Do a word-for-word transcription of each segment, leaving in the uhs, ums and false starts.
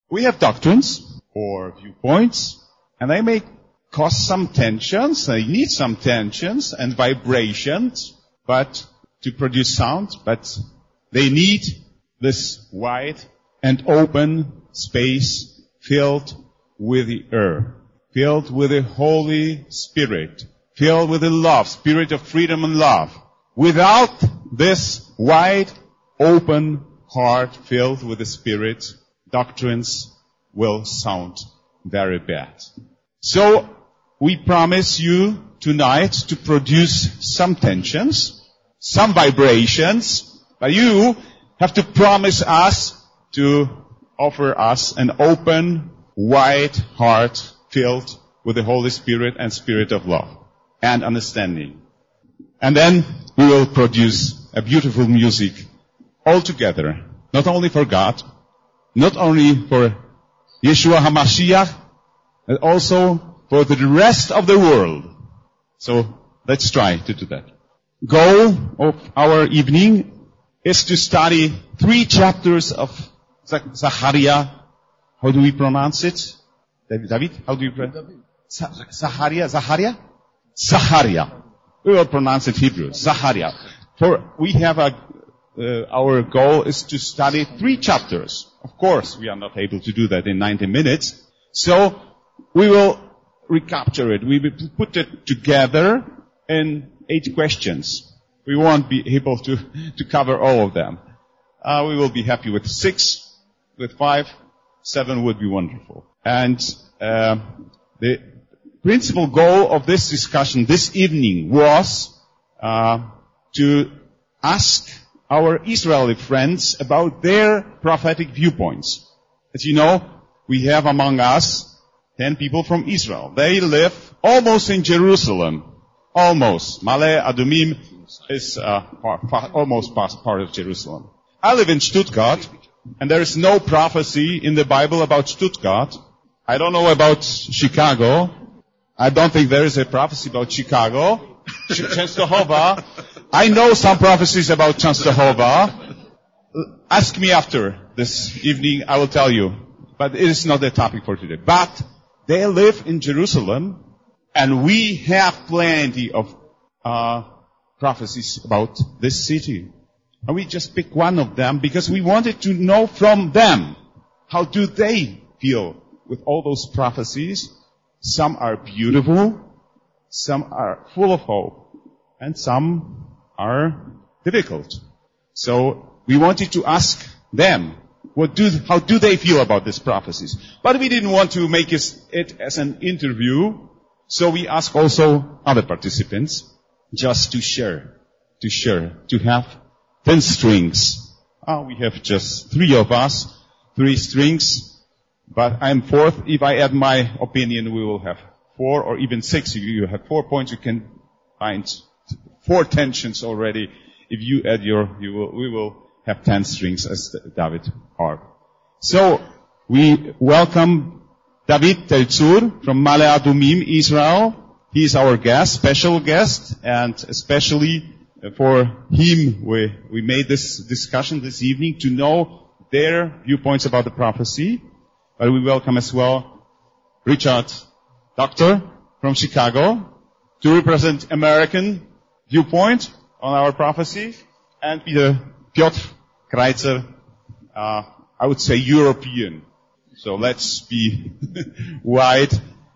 We have doctrines or viewpoints, and they may cause some tensions. They need some tensions and vibrations, but to produce sound, but they need this wide and open space filled with the air, filled with the Holy Spirit, filled with the love, spirit of freedom and love. Without this wide open heart filled with the Spirit, doctrines will sound very bad. So, we promise you tonight to produce some tensions, some vibrations, but you have to promise us to offer us an open, wide heart filled with the Holy Spirit and Spirit of love and understanding. And then we will produce a beautiful music all together, not only for God, not only for Yeshua HaMashiach, but also for the rest of the world. So let's try to do that. Goal of our evening is to study three chapters of Zachariah. How do we pronounce it? David, how do you pronounce it? Zachariah? Zachariah? Zachariah. We will pronounce it Hebrew. Zachariah. For we have a, uh, our goal is to study three chapters. Of course, we are not able to do that in ninety minutes. So, we will recapture it. We will put it together in eight questions. We won't be able to, to cover all of them. Uh, we will be happy with six, with five, seven would be wonderful. And, uh, the principal goal of this discussion this evening was, uh, to ask our Israeli friends about their prophetic viewpoints. As you know, we have among us ten people from Israel. They live almost in Jerusalem. Almost. Male Adumim is uh, part, almost part of Jerusalem. I live in Stuttgart, and there is no prophecy in the Bible about Stuttgart. I don't know about Chicago. I don't think there is a prophecy about Chicago. Częstochowa. I know some prophecies about Częstochowa. Ask me after this evening, I will tell you. But it is not the topic for today. But they live in Jerusalem, and we have plenty of uh prophecies about this city. And we just pick one of them because we wanted to know from them, how do they feel with all those prophecies? Some are beautiful, some are full of hope, and some are difficult. So we wanted to ask them, what do, how do they feel about these prophecies? But we didn't want to make it as an interview, so we asked also other participants just to share, to share, to have ten strings. Ah, we have just three of us, three strings, but I'm fourth. If I add my opinion, we will have four or even six. If you have four points, you can find four tensions already. If you add your, you will, we will have ten strings as David harp. So, we welcome David Teltsur from Male Adumim, Israel. He is our guest, special guest, and especially for him we, we made this discussion this evening to know their viewpoints about the prophecy. But we welcome as well Richard Doctor from Chicago to represent American viewpoint on our prophecy, and Peter Piotr Kreitzer, uh, I would say European. So let's be wide.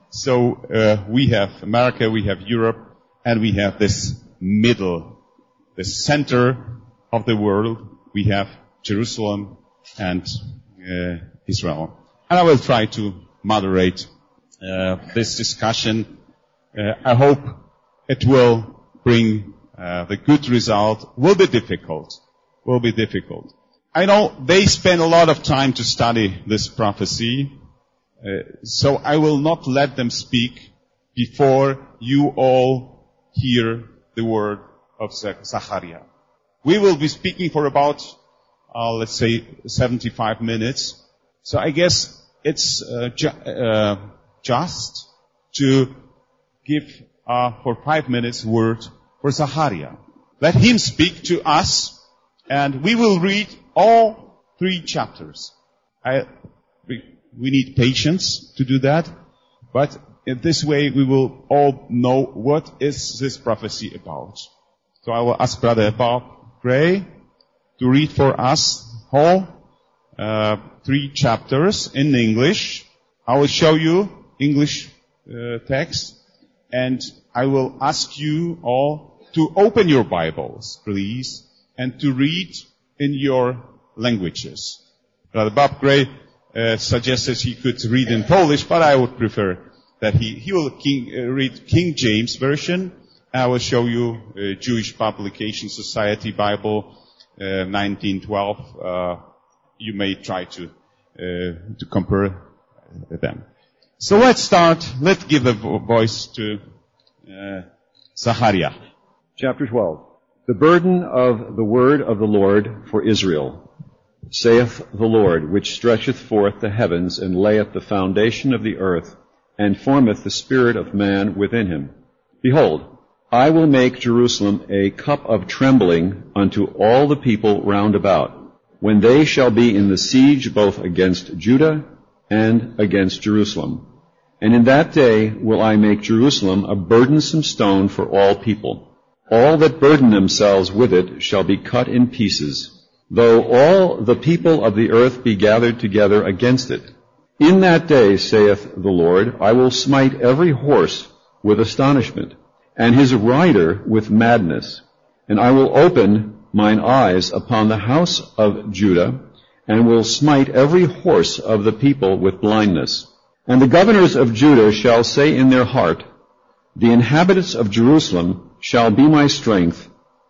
So uh, we have America, we have Europe, and we have this middle, the center of the world. We have Jerusalem and uh, Israel. And I will try to moderate uh, this discussion. Uh, I hope it will bring uh, the good result. Will be difficult. Will be difficult. I know they spend a lot of time to study this prophecy, uh, so I will not let them speak before you all hear the word of Zachariah. We will be speaking for about, uh, let's say, seventy-five minutes. So I guess it's uh, ju- uh, just to give uh, for five minutes word for Zachariah. Let him speak to us, and we will read all three chapters. I re- We need patience to do that. But in this way, we will all know what is this prophecy about. So I will ask Brother Bob Gray to read for us whole uh, three chapters in English. I will show you English uh, text, and I will ask you all to open your Bibles, please, and to read in your languages. Brother Bob Gray uh, suggested he could read in Polish, but I would prefer that he, he will king, uh, read King James Version. I will show you uh, Jewish Publication Society Bible, uh, nineteen twelve. Uh, you may try to uh, to compare them. So let's start. Let's give a vo- voice to uh, Zachariah. Chapter twelve. The burden of the word of the Lord for Israel, saith the Lord, which stretcheth forth the heavens, and layeth the foundation of the earth, and formeth the spirit of man within him. Behold, I will make Jerusalem a cup of trembling unto all the people round about, when they shall be in the siege both against Judah and against Jerusalem. And in that day will I make Jerusalem a burdensome stone for all people. All that burden themselves with it shall be cut in pieces, though all the people of the earth be gathered together against it. In that day, saith the Lord, I will smite every horse with astonishment, and his rider with madness. And I will open mine eyes upon the house of Judah, and will smite every horse of the people with blindness. And the governors of Judah shall say in their heart, the inhabitants of Jerusalem shall be my strength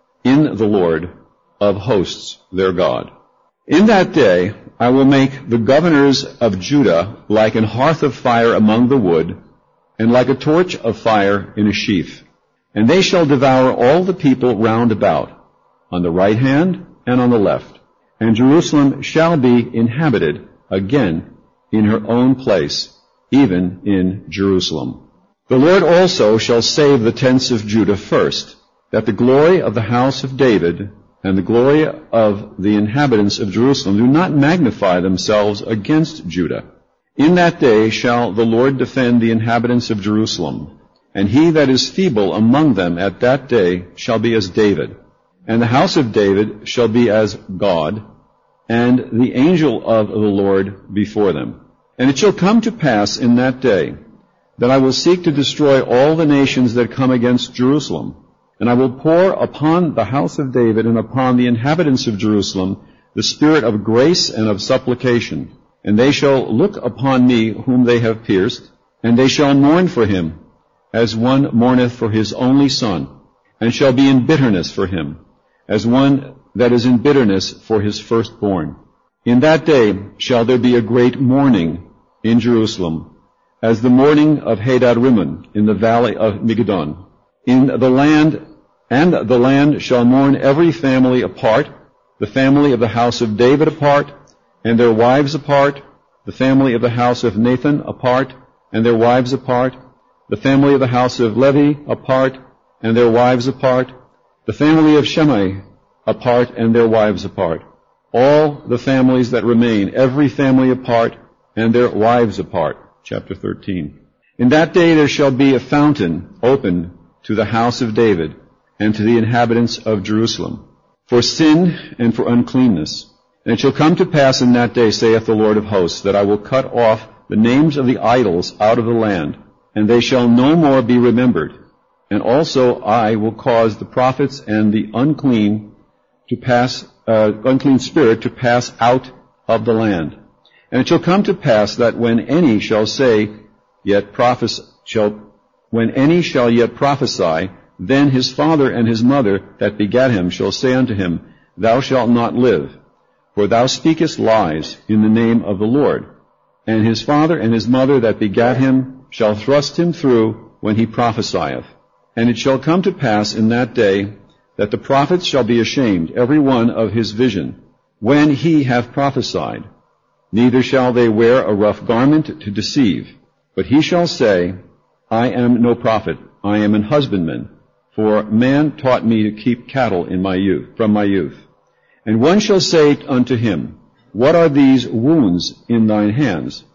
in the Lord of hosts, their God. In that day I will make the governors of Judah like an hearth of fire among the wood, and like a torch of fire in a sheaf. And they shall devour all the people round about, on the right hand and on the left. And Jerusalem shall be inhabited again in her own place, even in Jerusalem. The Lord also shall save the tents of Judah first, that the glory of the house of David and the glory of the inhabitants of Jerusalem do not magnify themselves against Judah. In that day shall the Lord defend the inhabitants of Jerusalem, and he that is feeble among them at that day shall be as David, and the house of David shall be as God, and the angel of the Lord before them. And it shall come to pass in that day that I will seek to destroy all the nations that come against Jerusalem, and I will pour upon the house of David and upon the inhabitants of Jerusalem the spirit of grace and of supplication. And they shall look upon me whom they have pierced, and they shall mourn for him, as one mourneth for his only son, and shall be in bitterness for him, as one that is in bitterness for his firstborn. In that day shall there be a great mourning in Jerusalem, as the mourning of Hadad Rimmon in the valley of Megiddon. In the land, and the land shall mourn every family apart, the family of the house of David apart, and their wives apart, the family of the house of Nathan apart, and their wives apart, the family of the house of Levi apart, and their wives apart, the family of Shimei apart, and their wives apart. All the families that remain, every family apart, and their wives apart. Chapter thirteen. In that day there shall be a fountain open to the house of David and to the inhabitants of Jerusalem, for sin and for uncleanness. And it shall come to pass in that day, saith the Lord of hosts, that I will cut off the names of the idols out of the land, and they shall no more be remembered. And also I will cause the prophets and the unclean to pass, uh, unclean spirit to pass out of the land. And it shall come to pass that when any shall say, yet prophesy, shall, when any shall yet prophesy, then his father and his mother that begat him shall say unto him, Thou shalt not live, for thou speakest lies in the name of the Lord. And his father and his mother that begat him shall thrust him through when he prophesieth. And it shall come to pass in that day that the prophets shall be ashamed, every one of his vision, when he hath prophesied. Neither shall they wear a rough garment to deceive, but he shall say, I am no prophet, I am an husbandman, for man taught me to keep cattle in my youth, from my youth. And one shall say unto him, What are these wounds in thine hands?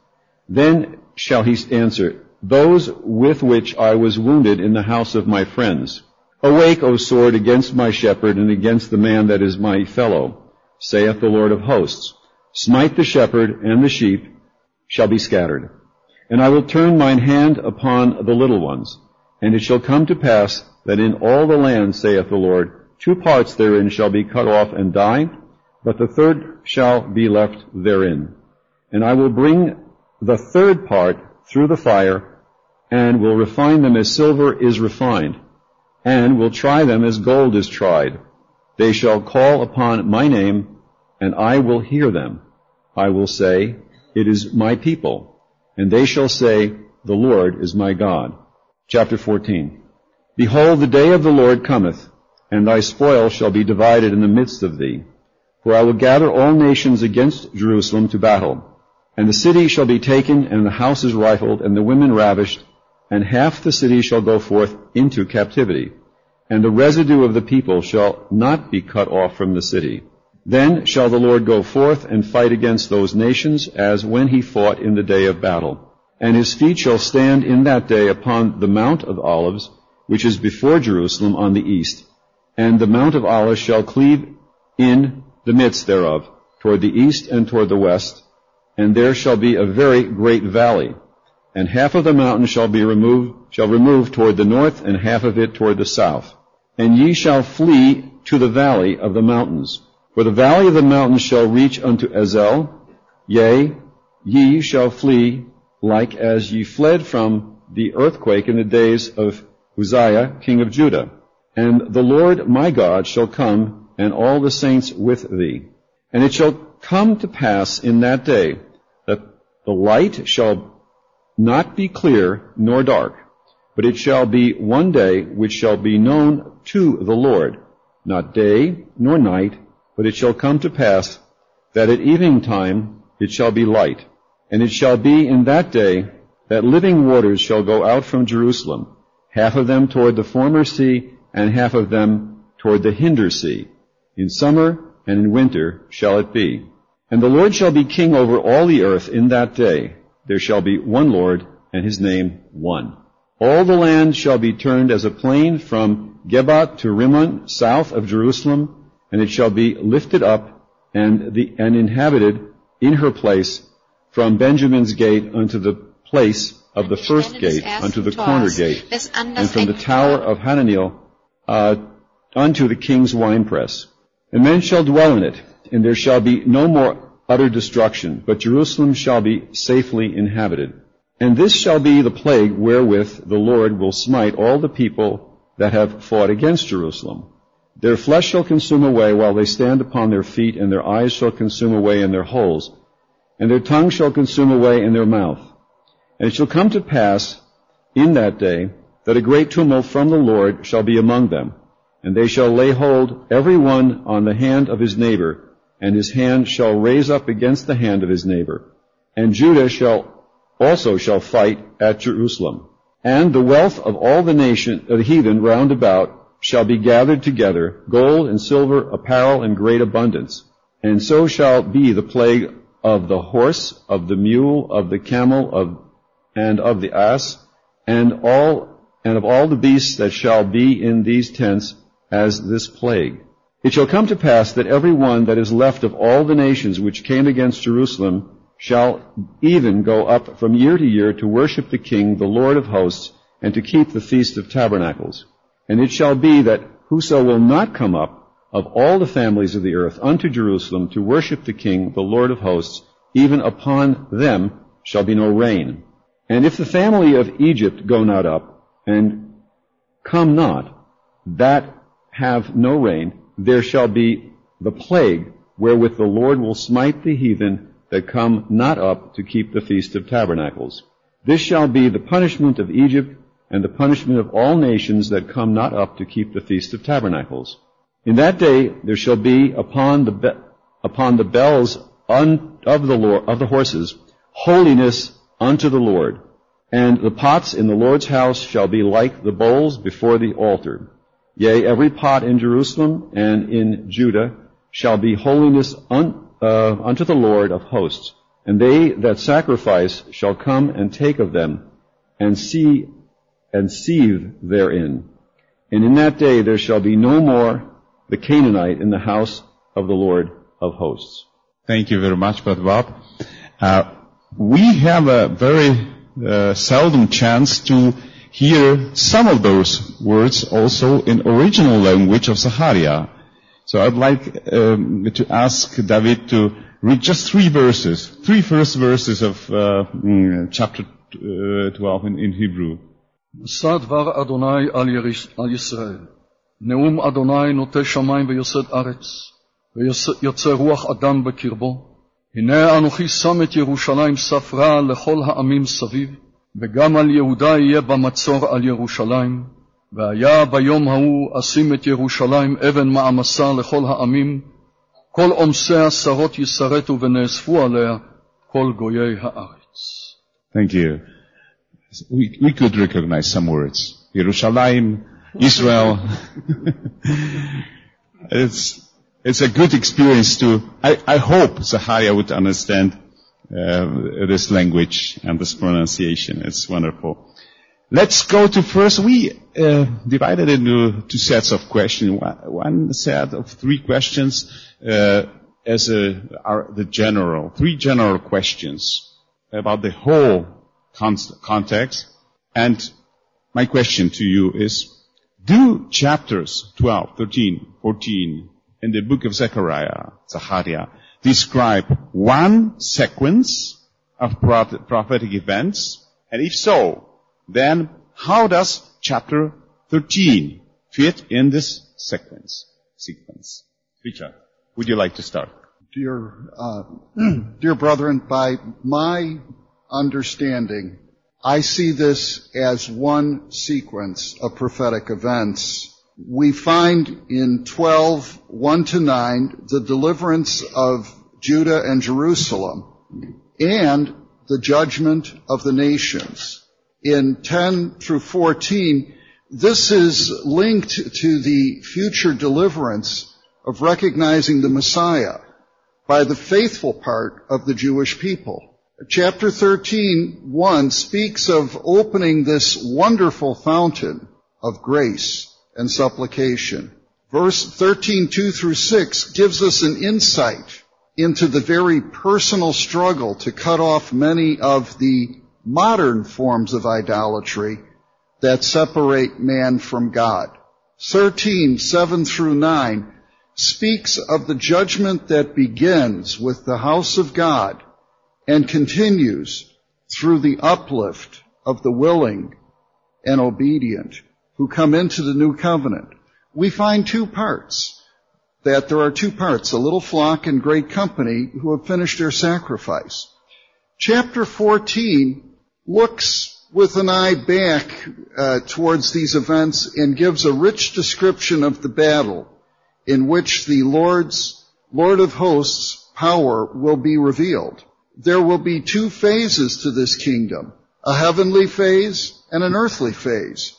Then shall he answer, Those with which I was wounded in the house of my friends. Awake, O sword, against my shepherd, and against the man that is my fellow, saith the Lord of hosts. Smite the shepherd, and the sheep shall be scattered. And I will turn mine hand upon the little ones. And it shall come to pass that in all the land, saith the Lord, two parts therein shall be cut off and die, but the third shall be left therein. And I will bring the third part through the fire, and will refine them as silver is refined, and will try them as gold is tried. They shall call upon my name, and I will hear them. I will say, It is my people. And they shall say, The Lord is my God. Chapter fourteen. Behold, the day of the Lord cometh, and thy spoil shall be divided in the midst of thee. For I will gather all nations against Jerusalem to battle. And the city shall be taken, and the houses rifled, and the women ravished, and half the city shall go forth into captivity. And the residue of the people shall not be cut off from the city. Then shall the Lord go forth and fight against those nations, as when he fought in the day of battle. And his feet shall stand in that day upon the Mount of Olives, which is before Jerusalem on the east. And the Mount of Olives shall cleave in the midst thereof, toward the east and toward the west, and there shall be a very great valley. And half of the mountain shall be removed, shall remove toward the north, and half of it toward the south. And ye shall flee to the valley of the mountains. For the valley of the mountains shall reach unto Ezel, yea, ye shall flee like as ye fled from the earthquake in the days of Uzziah, king of Judah. And the Lord my God shall come, and all the saints with thee. And it shall come to pass in that day that the light shall not be clear nor dark, but it shall be one day which shall be known to the Lord, not day nor night, but it shall come to pass that at evening time it shall be light. And it shall be in that day that living waters shall go out from Jerusalem, half of them toward the former sea, and half of them toward the hinder sea. In summer and in winter shall it be. And the Lord shall be king over all the earth in that day. There shall be one Lord, and his name one. All the land shall be turned as a plain from Geba to Rimmon, south of Jerusalem, and it shall be lifted up and the and inhabited in her place from Benjamin's gate unto the place of the first gate, unto the corner gate, and from the tower of Hananiel uh, unto the king's winepress. And men shall dwell in it, and there shall be no more utter destruction, but Jerusalem shall be safely inhabited. And this shall be the plague wherewith the Lord will smite all the people that have fought against Jerusalem. Their flesh shall consume away while they stand upon their feet, and their eyes shall consume away in their holes, and their tongue shall consume away in their mouth. And it shall come to pass in that day that a great tumult from the Lord shall be among them, and they shall lay hold every one on the hand of his neighbor, and his hand shall raise up against the hand of his neighbor. And Judah shall also shall fight at Jerusalem. And the wealth of all the nation, of the heathen round about, shall be gathered together, gold and silver, apparel in great abundance. And so shall be the plague of the horse, of the mule, of the camel, of and of the ass, and all and of all the beasts that shall be in these tents, as this plague. It shall come to pass that every one that is left of all the nations which came against Jerusalem shall even go up from year to year to worship the King, the Lord of hosts, and to keep the Feast of Tabernacles. And it shall be that whoso will not come up of all the families of the earth unto Jerusalem to worship the King, the Lord of hosts, even upon them shall be no rain. And if the family of Egypt go not up, and come not, that have no rain, there shall be the plague wherewith the Lord will smite the heathen that come not up to keep the Feast of Tabernacles. This shall be the punishment of Egypt, and the punishment of all nations that come not up to keep the Feast of Tabernacles. In that day there shall be upon the be- upon the bells un- of the Lord, of the horses holiness unto the Lord, and the pots in the Lord's house shall be like the bowls before the altar. Yea, every pot in Jerusalem and in Judah shall be holiness un- uh, unto the Lord of hosts, And they that sacrifice shall come and take of them, and see and sieve therein. And in that day there shall be no more the Canaanite in the house of the Lord of hosts. Thank you very much, Brother Bob. Uh, we have a very uh, seldom chance to hear some of those words also in original language of Zechariah. So I'd like um, to ask David to read just three verses, three first verses of uh, chapter uh, twelve in, in Hebrew. שא דבר אדוני על, יריש, על ישראל. נאום אדוני נוטה שמיים ויוסד ארץ, ויוצא רוח אדם בקרבו. הנה אנוכי שם את ירושלים ספרה לכל העמים סביב, וגם על יהודה יהיה במצור על ירושלים. והיה ביום ההוא אשים את ירושלים אבן מעמסה לכל העמים, כל עומסי השרות יסרטו ונאספו עליה כל גויי הארץ. Thank you. We, we could recognize some words. Yerushalayim, Israel. it's, it's a good experience to, I, I hope Zechariah would understand uh, this language and this pronunciation. It's wonderful. Let's go to first, we uh, divided into two sets of questions. One, one set of three questions uh, as a, are the general, three general questions about the whole context. And my question to you is, do chapters twelve, thirteen, fourteen in the book of Zechariah, Zechariah, describe one sequence of prophetic events? And if so, then how does chapter thirteen fit in this sequence? Sequence. Richard, would you like to start? Dear, uh, dear brethren, by my understanding, I see this as one sequence of prophetic events. We find in twelve, one to nine, the deliverance of Judah and Jerusalem and the judgment of the nations. In ten through fourteen, this is linked to the future deliverance of recognizing the Messiah by the faithful part of the Jewish people. Chapter thirteen, one speaks of opening this wonderful fountain of grace and supplication. Verse thirteen, two through six gives us an insight into the very personal struggle to cut off many of the modern forms of idolatry that separate man from God. thirteen, seven through nine speaks of the judgment that begins with the house of God and continues through the uplift of the willing and obedient who come into the new covenant. We find two parts, that there are two parts, a little flock and great company who have finished their sacrifice. Chapter fourteen looks with an eye back uh, towards these events and gives a rich description of the battle in which the Lord's, Lord of hosts' power will be revealed. There will be two phases to this kingdom, a heavenly phase and an earthly phase,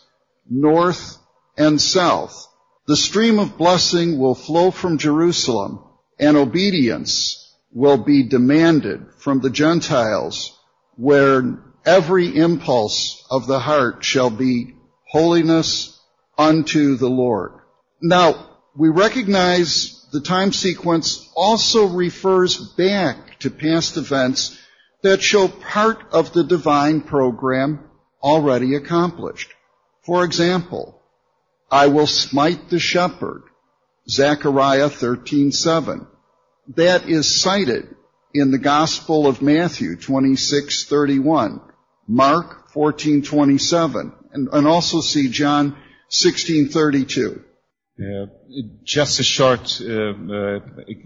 north and south. The stream of blessing will flow from Jerusalem, and obedience will be demanded from the Gentiles, where every impulse of the heart shall be holiness unto the Lord. Now, we recognize the time sequence also refers back to past events that show part of the divine program already accomplished. For example, I will smite the shepherd, Zechariah thirteen seven. That is cited in the Gospel of Matthew twenty-six thirty-one, Mark fourteen twenty-seven, and, and also see John sixteen thirty-two. Uh, just a short uh, uh,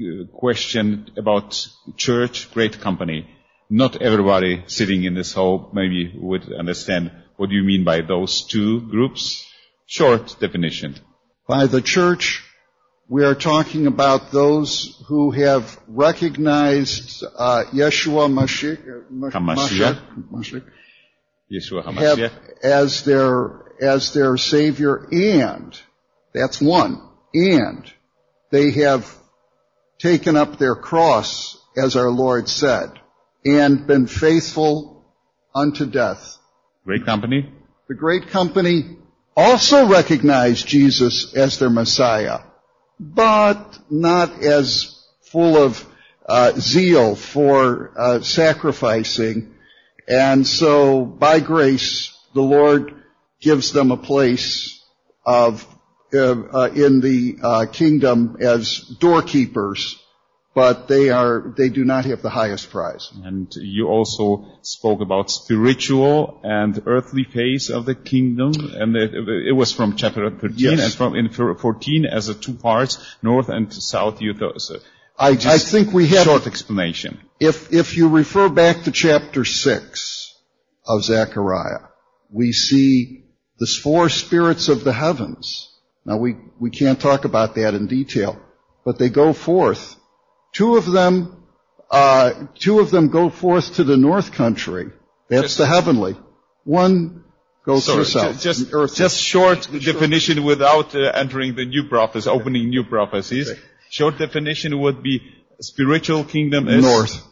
question about church, great company. Not everybody sitting in this hall maybe would understand what you mean by those two groups. Short definition. By the church, we are talking about those who have recognized uh, Yeshua Mashiach, Hamashiach. Mashiach, Yeshua Hamashiach. Have as their as their Savior, and that's one, and they have taken up their cross, as our Lord said. and been faithful unto death. Great company. The great company also recognized Jesus as their Messiah, but not as full of uh, zeal for uh, sacrificing. And so, by grace, the Lord gives them a place of uh, uh, in the uh, kingdom as doorkeepers, but they are they do not have the highest prize. And you also spoke about spiritual and earthly phase of the kingdom, and it, it was from chapter thirteen, Yes. and from in fourteen as a two parts, north and south. You thought, so I, I think we have short explanation. If, if you refer back to chapter six of Zechariah, we see the four spirits of the heavens. Now we, we can't talk about that in detail, but they go forth. Two of them, uh, two of them go forth to the north country. That's Just- the heavenly. One goes Sorry, to the south. ju- just, the earthly. just short definition without uh, entering the new prophecies, opening new prophecies. Okay. Short definition would be spiritual kingdom is north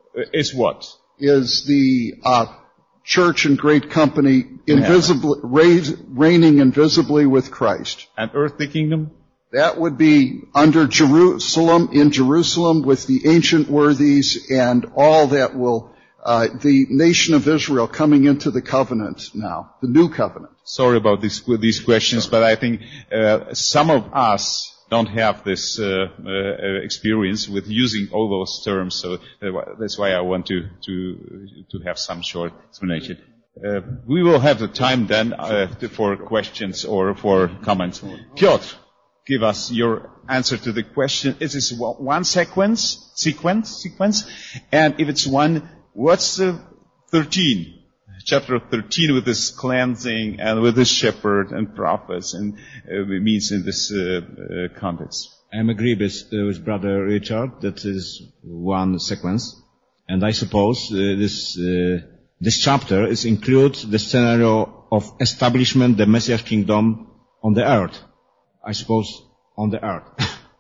is what? is the uh, church and great company invisibly, raise, reigning invisibly with Christ. And earthly kingdom? That would be under Jerusalem, in Jerusalem with the ancient worthies and all that will, uh, the nation of Israel coming into the covenant now, the new covenant. Sorry about these these questions, but I think uh, some of us don't have this uh, uh, experience with using all those terms, so that's why I want to to to have some short explanation. Uh, we will have the time then uh, to, for questions or for comments. Piotr, give us your answer to the question. Is this one sequence, sequence, sequence? And if it's one, what's the thirteen? Chapter thirteen with this cleansing and with this shepherd and prophets and uh, means in this uh, uh, context. I am agree with, uh, with Brother Richard. That is one sequence. And I suppose uh, this uh, this chapter is includes the scenario of establishment the Messiah kingdom on the earth. I suppose on the earth.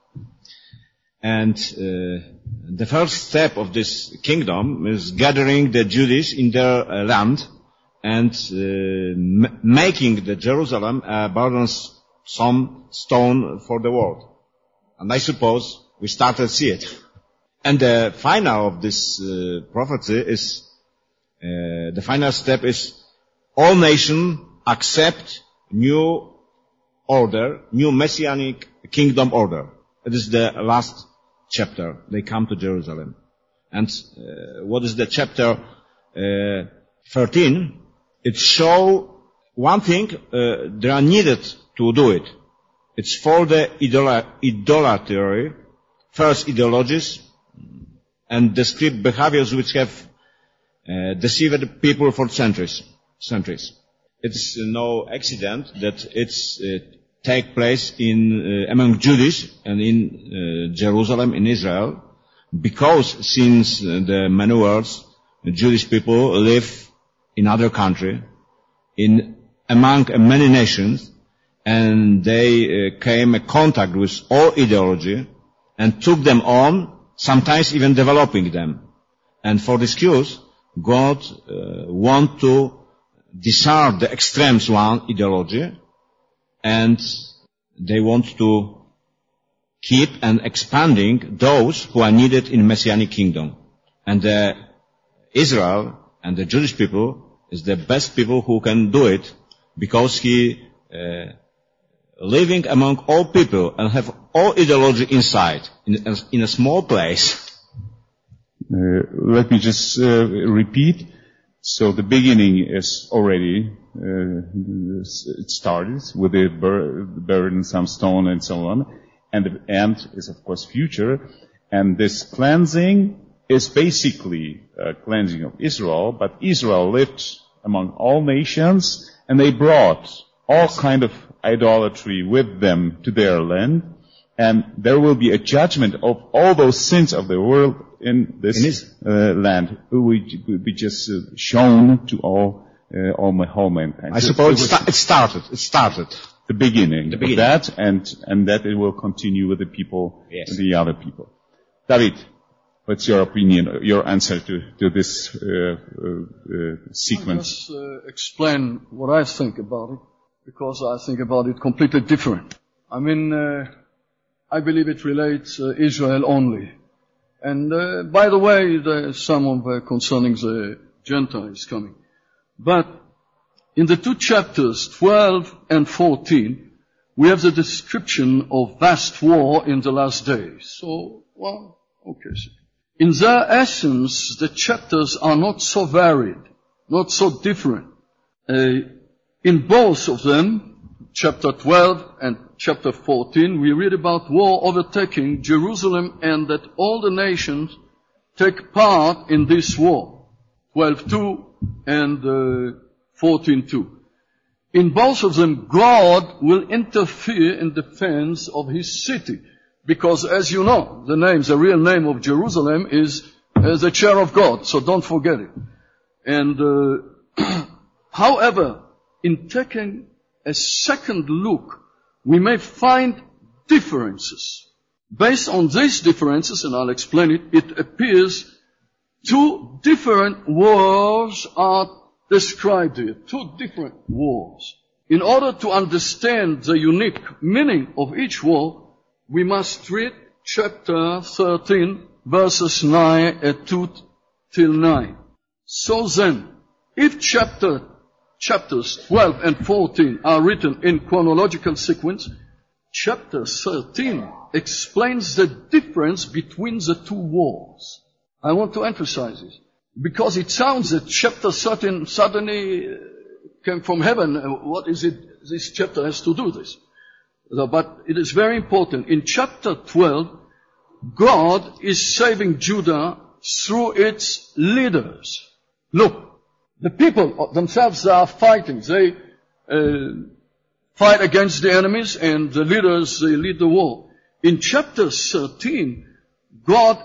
And uh, the first step of this kingdom is gathering the Jews in their uh, land and uh, m- making the Jerusalem a burdensome stone for the world. And I suppose we started to see it. And the final of this uh, prophecy is, uh, the final step is all nations accept new order, new messianic kingdom order. It is the last chapter. They come to Jerusalem. And uh, what is the chapter uh, thirteen? It show one thing, uh, they are needed to do it. It's for the idol- idolatry, first ideologies, and describe behaviors which have uh, deceived people for centuries. centuries. It's no accident that it's uh, take place in uh, among Jews and in uh, Jerusalem, in Israel, because since uh, the many words, Jewish people live in other country, in among uh, many nations, and they uh, came in contact with all ideology and took them on, sometimes even developing them. And for this cause, God uh, want to discard the extremes one ideology, and they want to keep and expanding those who are needed in Messianic kingdom. And uh, Israel and the Jewish people is the best people who can do it, because he uh, living among all people and have all ideology inside in a, in a small place. Uh, let me just uh, repeat. So the beginning is already, uh, it started with the bur- burdensome stone and so on. And the end is of course future. And this cleansing is basically a cleansing of Israel, but Israel lived among all nations and they brought all kind of idolatry with them to their land. And there will be a judgment of all those sins of the world in this uh, land, which will be just uh, shown to all, uh, all my whole mankind. I So suppose it it, sta- it started. It started. the beginning, The beginning. of that, and and that it will continue with the people, Yes. the other people. David, what's your opinion, your answer to, to this uh, uh, uh, sequence? I'll just uh, explain what I think about it, because I think about it completely different. I mean, uh, I believe it relates uh, Israel only. And uh, by the way, there's some of uh, concerning the Gentiles coming. But in the two chapters, twelve and fourteen, we have the description of vast war in the last days. So, well, okay. In their essence, the chapters are not so varied, not so different. Uh, in both of them, chapter twelve and chapter fourteen, we read about war overtaking Jerusalem and that all the nations take part in this war. twelve two and uh, fourteen two. In both of them, God will interfere in defense of His city. Because as you know, the name, the real name of Jerusalem is uh, the chair of God, so don't forget it. And uh, however, in taking a second look, we may find differences. Based on these differences, and I'll explain it, it appears two different wars are described here. Two different wars. In order to understand the unique meaning of each war, we must read chapter thirteen, verses nine and two till nine. So then, if chapter chapters twelve and fourteen are written in chronological sequence, chapter thirteen explains the difference between the two wars. I want to emphasize this, because it sounds that chapter thirteen suddenly came from heaven. What is it this chapter has to do with this? But it is very important. In chapter twelve, God is saving Judah through its leaders. Look, the people themselves are fighting. They uh, fight against the enemies, and the leaders, they lead the war. In chapter thirteen, God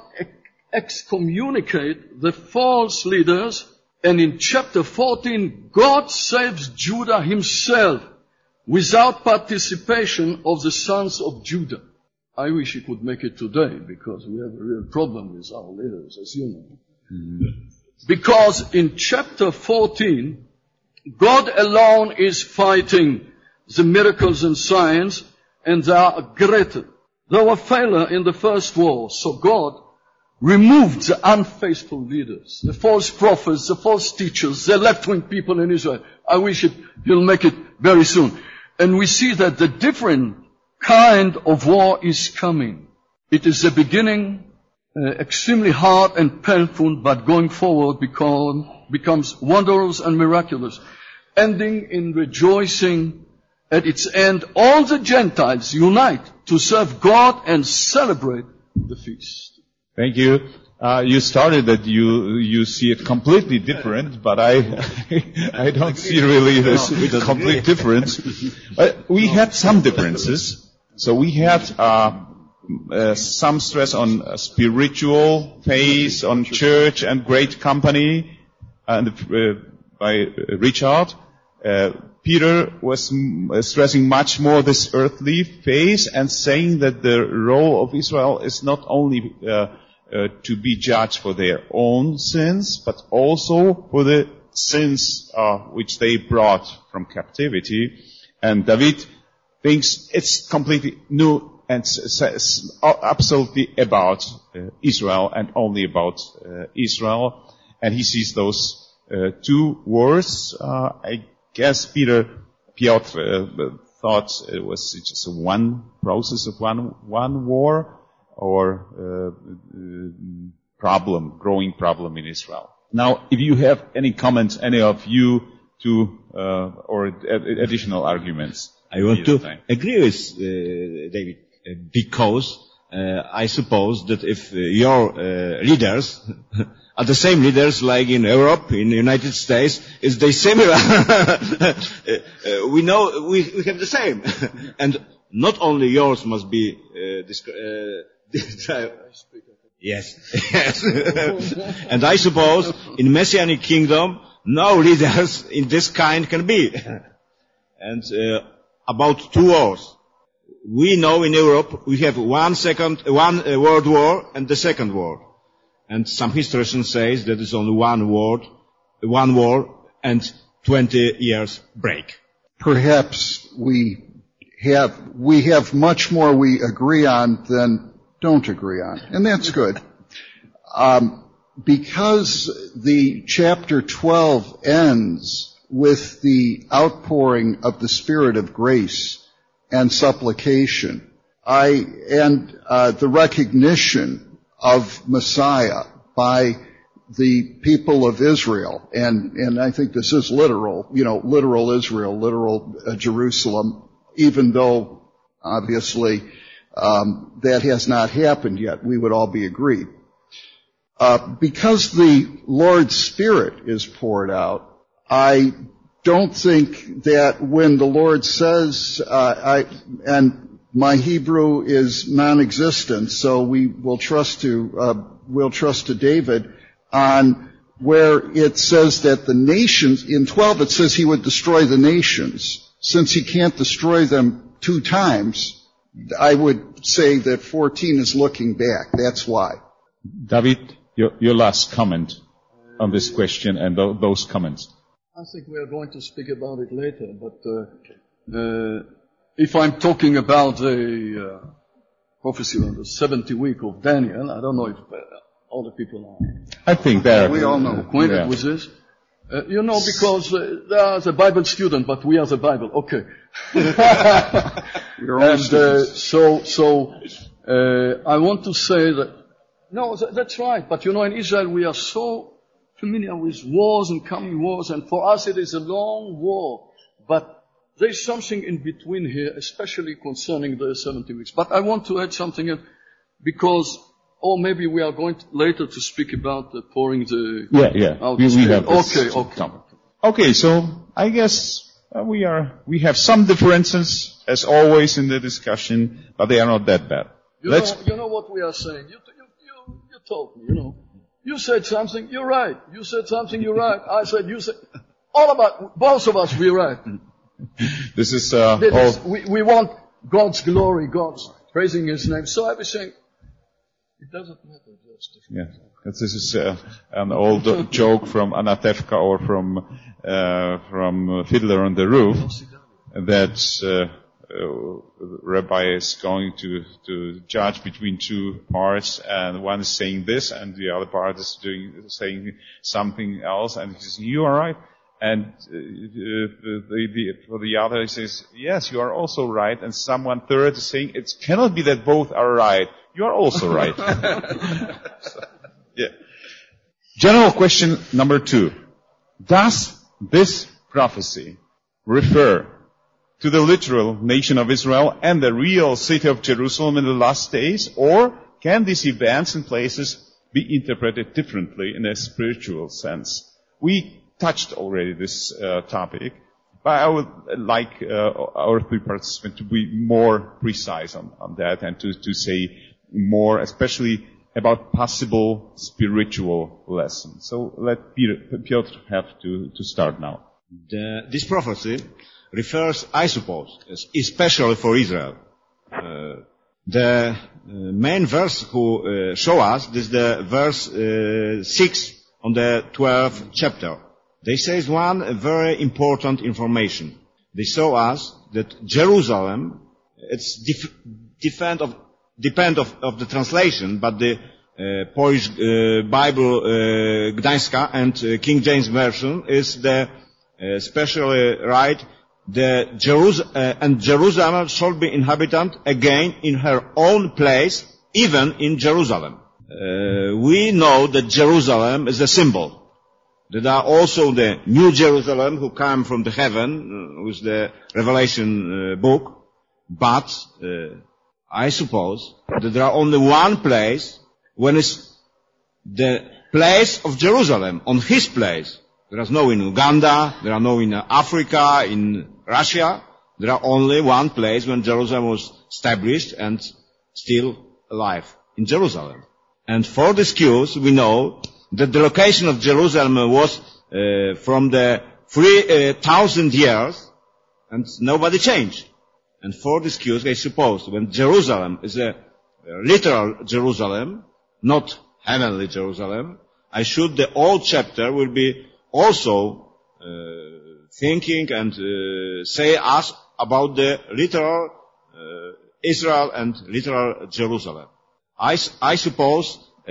excommunicates the false leaders, and in chapter fourteen, God saves Judah himself without participation of the sons of Judah. I wish he could make it today, because we have a real problem with our leaders, as you know. Mm-hmm. Because in chapter fourteen, God alone is fighting the miracles and signs, and they are greater. There were failure in the first war, so God removed the unfaithful leaders, the false prophets, the false teachers, the left-wing people in Israel. I wish it, he'll make it very soon. And we see that the different kind of war is coming. It is the beginning, uh, extremely hard and painful, but going forward become, becomes wondrous and miraculous, ending in rejoicing. At its end, all the Gentiles unite to serve God and celebrate the feast. Thank you. Uh, you started that you you see it completely different, but I I don't see really this complete difference. But we had some differences. So we had uh, uh, some stress on uh, spiritual faith, on church and great company, and uh, by uh, Richard. Uh, Peter was m- stressing much more this earthly faith and saying that the role of Israel is not only uh, Uh, to be judged for their own sins, but also for the sins uh, which they brought from captivity. And David thinks it's completely new and says absolutely about uh, Israel and only about uh, Israel. And he sees those uh, two wars. Uh, I guess Peter Piotr uh, thought it was just one process of one one war, or uh, uh, problem, growing problem in Israel. Now, if you have any comments, any of you, to uh, or ad- additional arguments, I want to time. agree with uh, David, uh, because uh, I suppose that if uh, your uh, leaders are the same leaders like in Europe, in the United States, is they similar. uh, uh, we know we, we have the same, and not only yours must be uh, disc- uh, Yes. yes. And I suppose in Messianic kingdom, no leaders in this kind can be. And uh, about two wars. We know in Europe we have one second, one uh, world war and the second war. And some historian says that it's only one word, one war and twenty years break. Perhaps we have, we have much more we agree on than don't agree on, and that's good. Um, because the chapter twelve ends with the outpouring of the Spirit of grace and supplication, I, and uh, the recognition of Messiah by the people of Israel, and, and I think this is literal, you know, literal Israel, literal uh, Jerusalem, even though obviously um, that has not happened yet. We would all be agreed. Uh, because the Lord's Spirit is poured out, I don't think that when the Lord says, uh, I, and my Hebrew is non-existent, so we will trust to, uh, we'll trust to David on where it says that the nations, in twelve it says he would destroy the nations. Since he can't destroy them two times, I would say that fourteen is looking back. That's why. David, your, your last comment on this question and th- those comments. I think we are going to speak about it later, but uh, uh, if I'm talking about the uh, prophecy on the seventieth week of Daniel, I don't know if uh, all the people are I think they're We all know. acquainted Yeah. with this. Uh, you know, because uh, they are the Bible student, but we are the Bible. Okay. We're all And uh, students. so, so uh, I want to say that, no, th- that's right. But you know, in Israel, we are so familiar with wars and coming wars, and for us it is a long war. But there's something in between here, especially concerning the seventy weeks. But I want to add something in, because, or maybe we are going to, later to speak about the pouring the Yeah, yeah. out We, the we Spirit. have this Okay, to okay. come. Okay, so I guess uh, we are we have some differences as always in the discussion, but they are not that bad. You Let's know, you know what we are saying. You, you, you, you told me, you know. You said something, you're right. You said something, you're right. I said, you said, all about, both of us, we're right. this is uh, That all is, we, we want God's glory, God's praising His name. So everything, it doesn't matter just. yeah. This is uh, an old joke from Anatevka or from uh, from Fiddler on the Roof that uh, uh, rabbi is going to to judge between two parts, and one is saying this, and the other part is doing saying something else, and he says, "You are right." And uh, the, the, the, for the other, he says, "Yes, you are also right." And someone third is saying, "It cannot be that both are right. You are also right." So, yeah. General question number two: does this prophecy refer to the literal nation of Israel and the real city of Jerusalem in the last days, or can these events and places be interpreted differently in a spiritual sense? We touched already this uh, topic, but I would like uh, our three participants to be more precise on, on that and to, to say more, especially about possible spiritual lessons. So let Peter, Piotr have to, to start now. The, this prophecy refers, I suppose, especially for Israel. Uh, the uh, main verse who uh, show us this is the verse uh, six on the twelfth chapter. They say one very important information. They show us that Jerusalem, it's dif- defend of depend of, of the translation, but the uh, Polish uh, Bible uh, Gdańska and uh, King James version is the uh, specially right. The Jerus- uh, and Jerusalem shall be inhabited again in her own place, even in Jerusalem. Uh, we know that Jerusalem is a symbol. There are also the New Jerusalem who come from the heaven uh, with the Revelation uh, book, but uh, I suppose that there are only one place when it's the place of Jerusalem, on his place. There is no in Uganda, there are no in Africa, in Russia. There are only one place when Jerusalem was established and still alive, in Jerusalem. And for this cause, we know that the location of Jerusalem was uh, from the three uh, thousand years, and nobody changed. And for this cause, I suppose, when Jerusalem is a literal Jerusalem, not heavenly Jerusalem, I should, the old chapter will be also uh, thinking and uh, say us about the literal uh, Israel and literal Jerusalem. I, I suppose uh,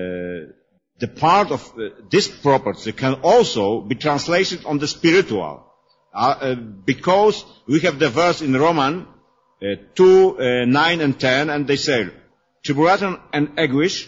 the part of uh, this property can also be translated on the spiritual, uh, uh, because we have the verse in Roman uh, two, uh, nine and ten, and they say, tribulation and anguish,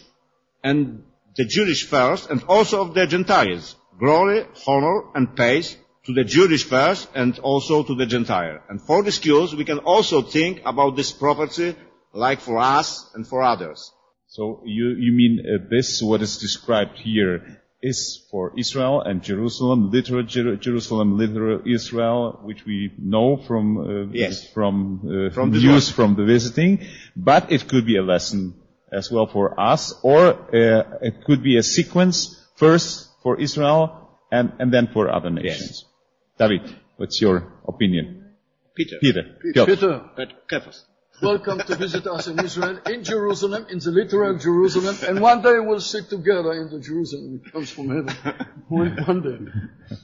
and the Jewish first, and also of the Gentiles, glory, honor, and praise to the Jewish first, and also to the Gentile. And for this cause, we can also think about this property, like for us and for others. So you, you mean uh, this, what is described here, is for Israel and Jerusalem, literal Jer- Jerusalem, literal Israel, which we know from uh, yes. from, uh, from news from the visiting, but it could be a lesson as well for us, or uh, it could be a sequence first for Israel and, and then for other nations. Yes. David, what's your opinion? Peter. Peter. Peter. Peter. Peter. Welcome to visit us in Israel, in Jerusalem, in the literal Jerusalem, and one day we'll sit together in the Jerusalem that comes from heaven. one, one day.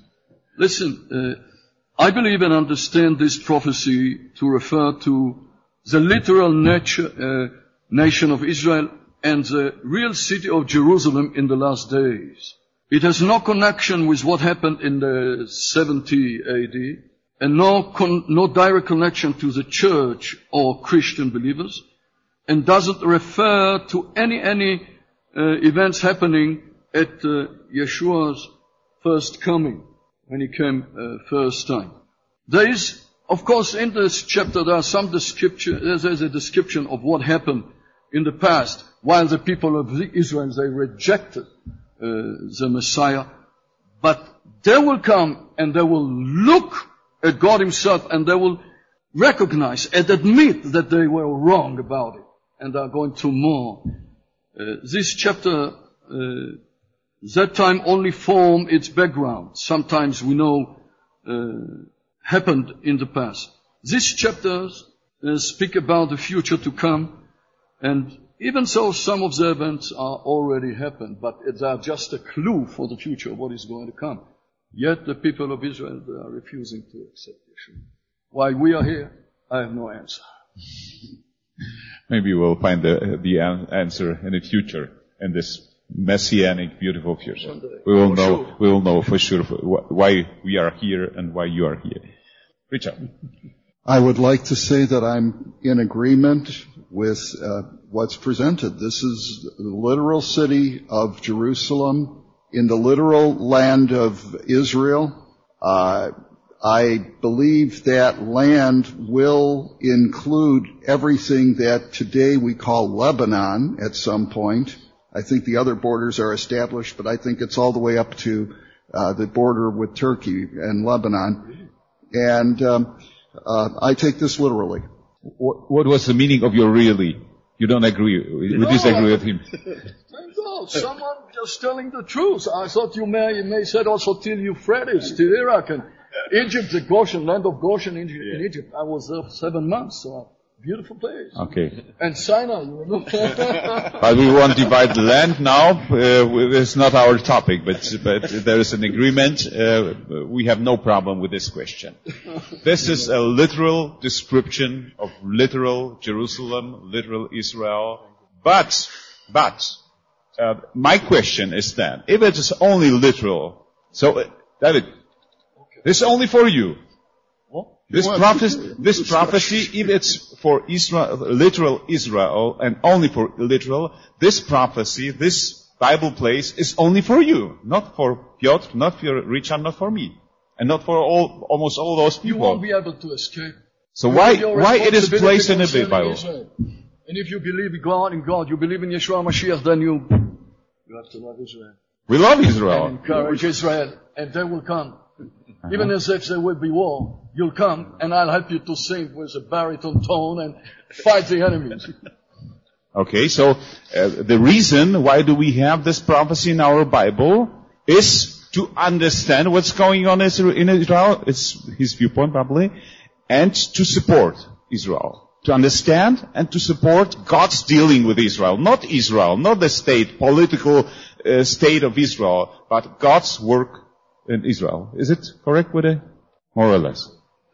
Listen, uh, I believe and understand this prophecy to refer to the literal nature, uh, nation of Israel and the real city of Jerusalem in the last days. It has no connection with what happened in the seventy A D, and no, con- no direct connection to the church or Christian believers, and doesn't refer to any, any uh, events happening at uh, Yeshua's first coming, when he came uh, first time. There is, of course, in this chapter, there are some description, there's a description of what happened in the past, while the people of Israel, they rejected uh, the Messiah. But they will come and they will look at God himself, and they will recognize and admit that they were wrong about it, and are going to more. Uh, this chapter, uh, that time only formed its background. Sometimes we know uh, happened in the past. These chapters uh, speak about the future to come, and even so, some of the events are already happened, but they are just a clue for the future of what is going to come. Yet the people of Israel, they are refusing to accept Yeshua. While we are here, I have no answer. Maybe we'll find the, the answer in the future, in this messianic, beautiful future. We will for know, sure. we will know for sure why we are here and why you are here. Richard. I would like to say that I'm in agreement with uh, what's presented. This is the literal city of Jerusalem in the literal land of Israel. Uh, I believe that land will include everything that today we call Lebanon at some point. I think the other borders are established, but I think it's all the way up to uh, the border with Turkey and Lebanon. And um, uh, I take this literally. What, what was the meaning of your really? You don't agree, you No, disagree with him. Thank God, someone just telling the truth. I thought you may, you may said also till Euphrates, till Iraq and Egypt, the Goshen, land of Goshen in, yeah. in Egypt. I was there for seven months, so beautiful place. Okay. And Sinai, you remember? But we won't divide the land now. Uh, it's not our topic, but, but there is an agreement. Uh, we have no problem with this question. This is a literal description of literal Jerusalem, literal Israel. But, but, uh, my question is then, if it is only literal, so, uh, David, this is only for you. This prophecy, this prophecy, if it's for Israel, literal Israel, and only for literal, this prophecy, this Bible place is only for you, not for Piotr, not for Richard, not for me, and not for all, almost all those people. You won't be able to escape. So why, why it is placed in the Bible? Israel. And if you believe in God, in God, you believe in Yeshua Mashiach, then you, you have to love Israel. We love Israel. And encourage Israel, and they will come. Uh-huh. Even as if there will be war, you'll come, and I'll help you to sing with a baritone tone and fight the enemies. Okay, so uh, the reason why do we have this prophecy in our Bible is to understand what's going on in Israel. It's his viewpoint probably, and to support Israel, to understand and to support God's dealing with Israel. Not Israel, not the state, political uh, state of Israel, but God's work in Israel. Is it correct with it? More or less.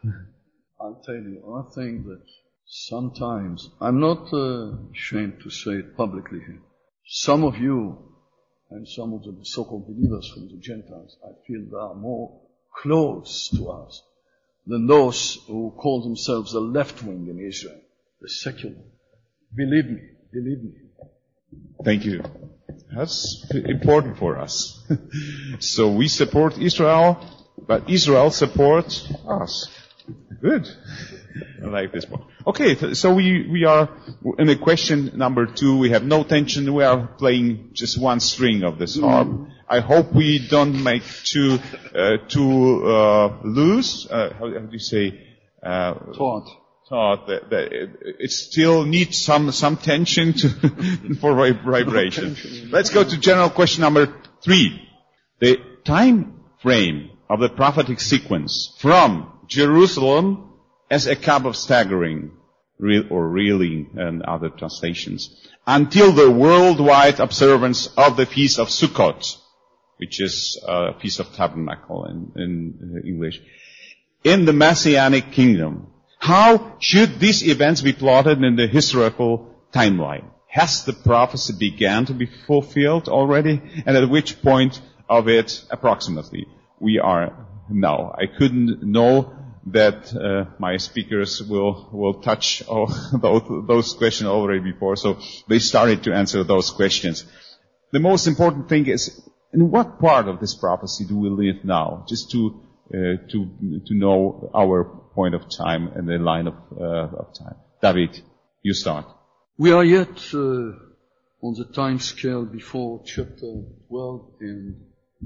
I'll tell you, I think that sometimes, I'm not uh, ashamed to say it publicly here, some of you and some of the so-called believers from the Gentiles, I feel they are more close to us than those who call themselves the left wing in Israel, the secular. Believe me, believe me. Thank you. That's important for us. So we support Israel, but Israel supports us. Good. I like this one. Okay, so we, we are in the question number two. We have no tension. We are playing just one string of this harp. I hope we don't make too, uh, too, uh, loose. Uh, how, how do you say? Uh, Taut. Taut. That, that it, it still needs some, some tension to, for vibration. Let's go to general question number three. The time frame of the prophetic sequence from Jerusalem as a cup of staggering, real or reeling, and other translations, until the worldwide observance of the Feast of Sukkot, which is a Feast of Tabernacle in, in English, in the Messianic kingdom. How should these events be plotted in the historical timeline? Has the prophecy begun to be fulfilled already? And at which point of it, approximately, we are now? I couldn't know that uh, my speakers will will touch all those, those questions already before, so they started to answer those questions. The most important thing is, in what part of this prophecy do we live now? Just to uh, to to know our point of time and the line of uh, of time. David, you start. We are yet uh, on the time scale before chapter twelve and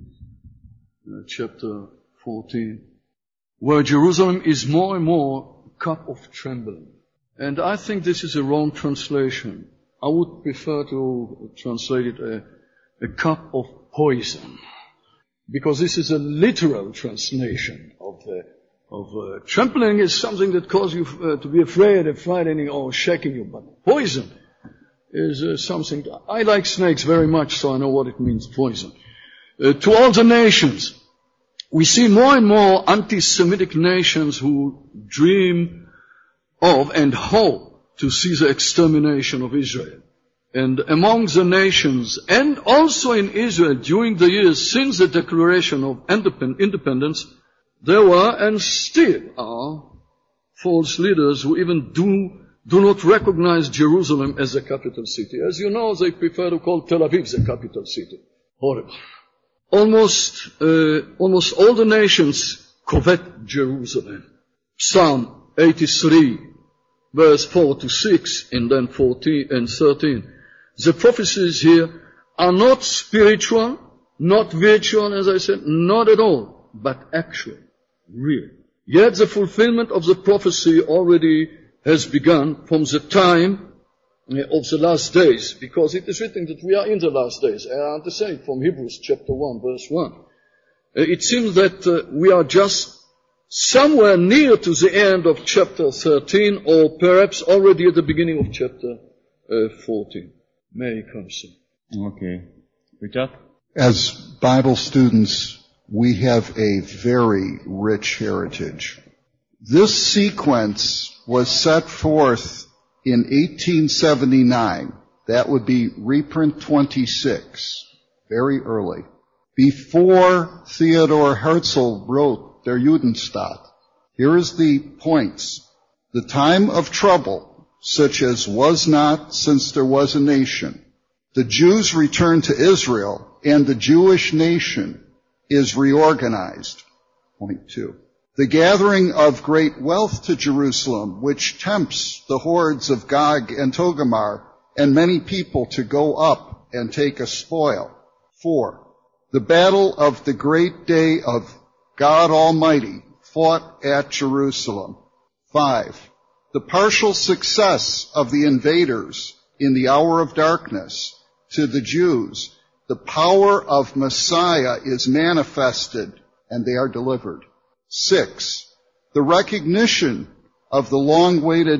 uh, chapter fourteen. Where Jerusalem is more and more a cup of trembling. And I think this is a wrong translation. I would prefer to translate it a, a cup of poison. Because this is a literal translation of the, of uh, trembling is something that causes you uh, to be afraid and frightening or shaking you. But poison is uh, something, I like snakes very much, so I know what it means, poison. Uh, to all the nations. We see more and more anti-Semitic nations who dream of and hope to see the extermination of Israel. And among the nations, and also in Israel during the years since the declaration of independence, there were and still are false leaders who even do, do not recognize Jerusalem as the capital city. As you know, they prefer to call Tel Aviv the capital city. Horrible. Almost, uh, almost all the nations covet Jerusalem. Psalm eighty-three, verse four to six, and then fourteen and thirteen. The prophecies here are not spiritual, not virtual, as I said, not at all, but actual, real. Yet the fulfillment of the prophecy already has begun from the time of the last days, because it is written that we are in the last days. And the same from Hebrews chapter one, verse one. It seems that uh, we are just somewhere near to the end of chapter thirteen, or perhaps already at the beginning of chapter uh, fourteen. May come soon. Okay. Richard? As Bible students, we have a very rich heritage. This sequence was set forth in eighteen seventy-nine. That would be reprint twenty-six, very early, before Theodor Herzl wrote Der Judenstaat. Here is the points. The time of trouble, such as was not since there was a nation. The Jews return to Israel, and the Jewish nation is reorganized. Point two. The gathering of great wealth to Jerusalem, which tempts the hordes of Gog and Togomar and many people to go up and take a spoil. Four, the battle of the great day of God Almighty fought at Jerusalem. Five, the partial success of the invaders in the hour of darkness. To the Jews, the power of Messiah is manifested and they are delivered. Six, the recognition of the long-awaited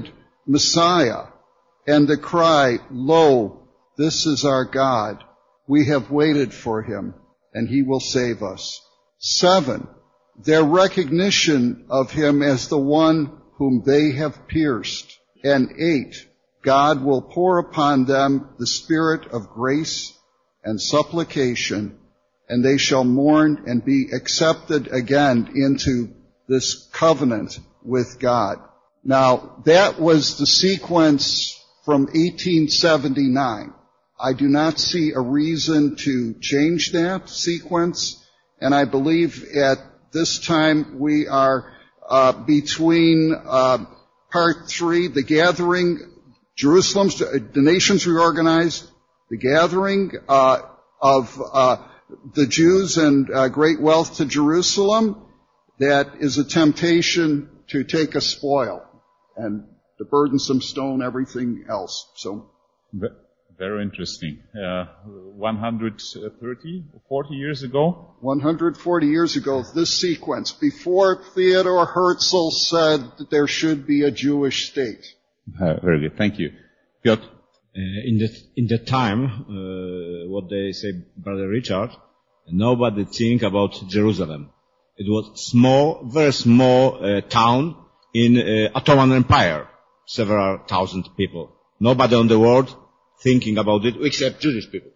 Messiah and to cry, "Lo, this is our God. We have waited for him, and he will save us." Seven, their recognition of him as the one whom they have pierced. And eight, God will pour upon them the spirit of grace and supplication, and they shall mourn and be accepted again into this covenant with God. Now, that was the sequence from eighteen seventy-nine. I do not see a reason to change that sequence, and I believe at this time we are uh, between uh, part three, the gathering, Jerusalem's, the nations reorganized, the gathering uh, of uh, the Jews and uh, great wealth to Jerusalem. That is a temptation to take a spoil and the burdensome stone, everything else. So, very interesting. Uh, one hundred thirty, forty years ago? one hundred forty years ago, this sequence, before Theodor Herzl said that there should be a Jewish state. Uh, very good. Thank you. Piotr? Uh, in the in the time, uh, what they say, Brother Richard, nobody think about Jerusalem. It was small, very small uh, town in uh, Ottoman Empire, several thousand people. Nobody on the world thinking about it except Jewish people.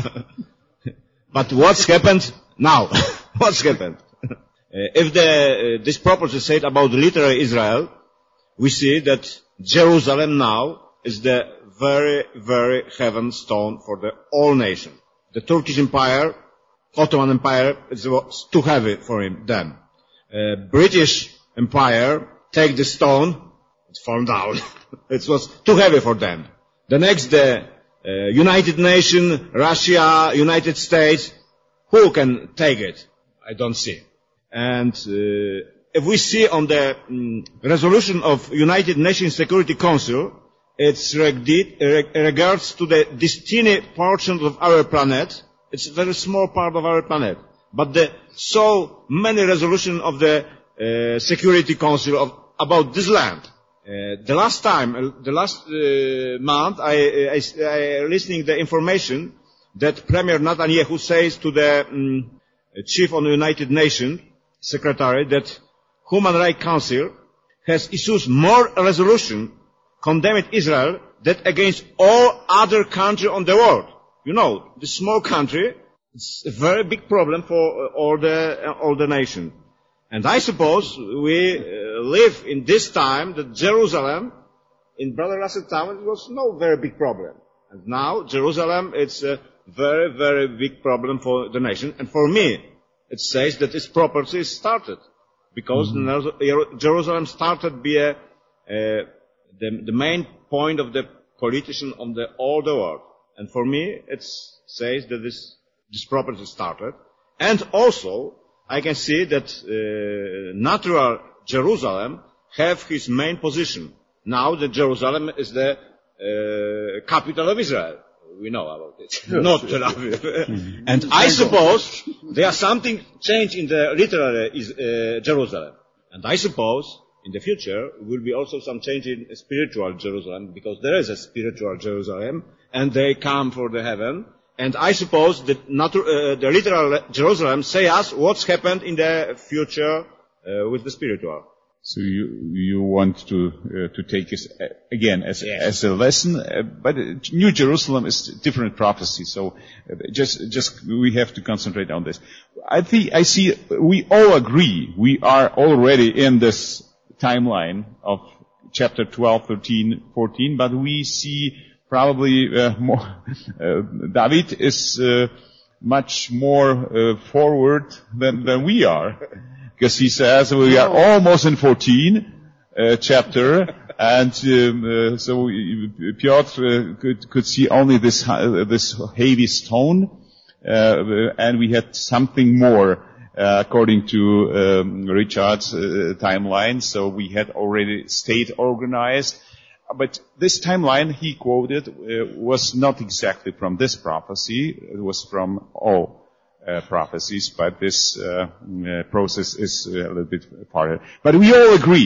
But what's happened now? What's happened? uh, if the uh, this property said about literal Israel, we see that Jerusalem now is the very, very heaven stone for the whole nation. The Turkish Empire, Ottoman Empire, it was too heavy for him then. Uh, British Empire take the stone, it fell down. It was too heavy for them. The next, the uh, United Nations, Russia, United States, who can take it? I don't see. And uh, if we see on the um, resolution of United Nations Security Council, it's reg- regards to the destiny portion of our planet. It's a very small part of our planet. But the so many resolutions of the uh, Security Council of, about this land. Uh, the last time, uh, the last uh, month, I, I, I listening the information that Premier Netanyahu says to the um, chief of the United Nations secretary that Human Rights Council has issued more resolution condemning Israel than against all other countries on the world. You know, this small country, it's a very big problem for all the, all the nation. And I suppose we uh, live in this time that Jerusalem, in Brother Russell town, it was no very big problem. And now Jerusalem, it's a very, very big problem for the nation. And for me, it says that its property is started. Because mm-hmm. Jerusalem started be a, uh, the, the main point of the politician on the all the world. And for me, it says that this, this property started. And also, I can see that uh, natural Jerusalem have his main position. Now that Jerusalem is the uh, capital of Israel. We know about it. Not Tel Aviv. Mm-hmm. And I suppose there is something changed in the literal uh, Jerusalem. And I suppose in the future will be also some change in spiritual Jerusalem, because there is a spiritual Jerusalem, and they come for the heaven. And I suppose that natu- uh, the literal Jerusalem say us what's happened in the future uh, with the spiritual. So you you want to uh, to take us uh, again as yes. as a lesson, uh, but New Jerusalem is different prophecy. So uh, just just we have to concentrate on this. I think I see we all agree we are already in this timeline of chapter twelve, thirteen, fourteen, but we see probably uh, more. Uh, David is uh, much more uh, forward than than we are. Because he says we are almost in fourteen uh, chapter, and um, uh, so Piotr uh, could could see only this uh, this heavy stone, uh, and we had something more uh, according to um, Richard's uh, timeline. So we had already state organized, but this timeline he quoted uh, was not exactly from this prophecy; it was from all. Uh, prophecies, but this uh, uh, process is uh, a little bit apart. But we all agree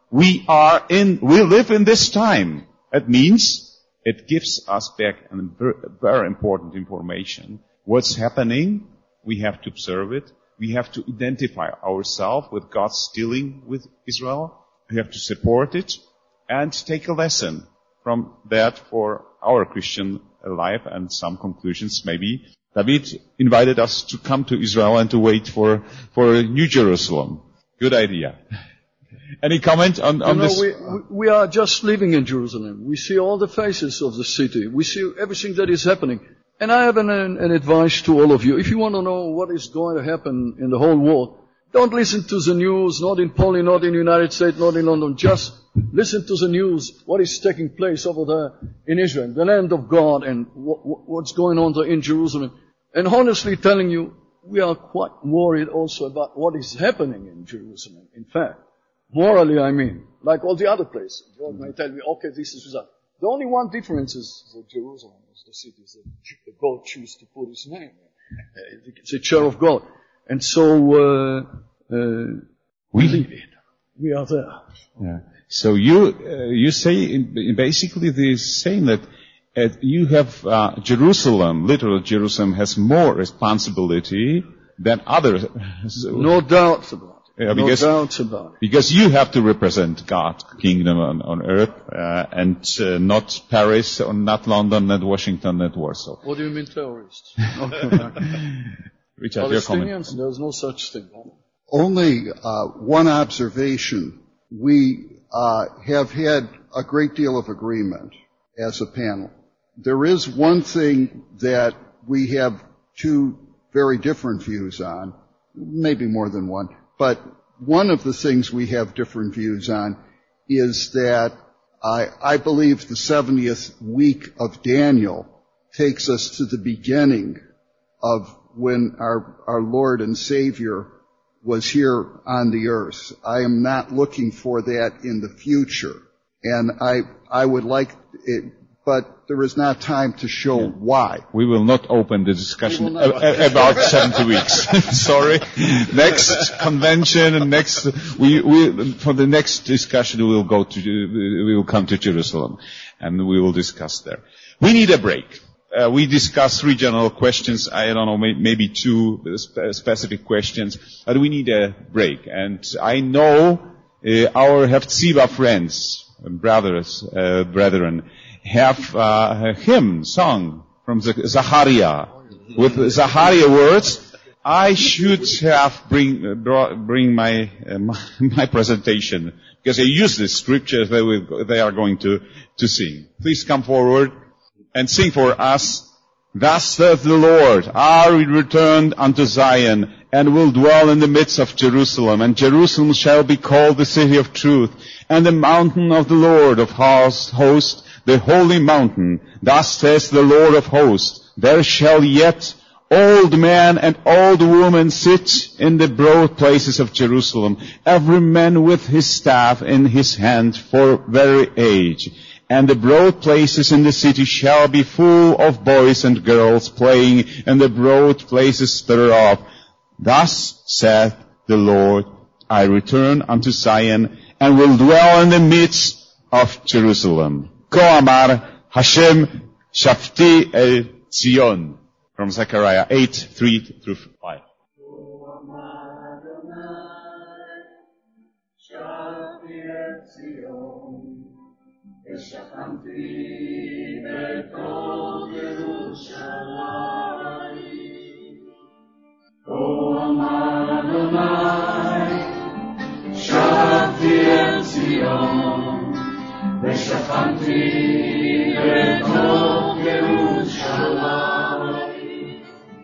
We are in, we live in this time. It means it gives us back a very important information. What's happening? We have to observe it. We have to identify ourselves with God's dealing with Israel. We have to support it and take a lesson from that for our Christian life and some conclusions maybe. David invited us to come to Israel and to wait for, for New Jerusalem. Good idea. Any comment on, on you know, this? We, we are just living in Jerusalem. We see all the faces of the city. We see everything that is happening. And I have an, an advice to all of you. If you want to know what is going to happen in the whole world, don't listen to the news, not in Poland, not in the United States, not in London. Just listen to the news, what is taking place over there in Israel, the land of God, and what, what's going on there in Jerusalem. And honestly telling you, we are quite worried also about what is happening in Jerusalem. In fact, morally, I mean, like all the other places. God may tell me, okay, this is that. The only one difference is that Jerusalem is the city that God chose to put His name in. It's a chair of God. And so, uh, uh, we live it. We are there. Yeah. So you, uh, you say, basically the saying that uh, you have, uh, Jerusalem, literal Jerusalem has more responsibility than others. No doubt about it. Yeah, because, no doubt about it. Because you have to represent God's kingdom on, on earth, uh, and uh, not Paris, or not London, not Washington, not Warsaw. What do you mean terrorists? Richard, your comment. Palestinians, there's no such thing. Only uh, one observation. We uh, have had a great deal of agreement as a panel. There is one thing that we have two very different views on, maybe more than one. But one of the things we have different views on is that I, I believe the seventieth week of Daniel takes us to the beginning of when our, our Lord and Savior was here on the earth. I am not looking for that in the future. And I, I would like it, but there is not time to show yeah. why. We will not open the discussion a- a- about seventy weeks. Sorry. Next convention and next, we, we, for the next discussion we will go to, we will come to Jerusalem and we will discuss there. We need a break. Uh, we discussed three general questions. I don't know, may, maybe two spe- specific questions, but we need a break. And I know uh, our Hefziba friends, brothers, uh, brethren, have uh, a hymn song from Zachariah with Zachariah words. I should have bring uh, brought, bring my, uh, my my presentation because I use this scripture they will, they are going to to sing. Please come forward and sing for us. Thus saith the Lord, I will return unto Zion and will dwell in the midst of Jerusalem, and Jerusalem shall be called the city of truth, and the mountain of the Lord of hosts, the holy mountain. Thus says the Lord of hosts, there shall yet old man and old woman sit in the broad places of Jerusalem, every man with his staff in his hand for very age. And the broad places in the city shall be full of boys and girls playing, and the broad places thereof. Thus saith the Lord, I return unto Zion, and will dwell in the midst of Jerusalem. כה אמר Hashem Shafti el Zion. From Zechariah eight, three through five. ושכנתי בתוך ירושלים,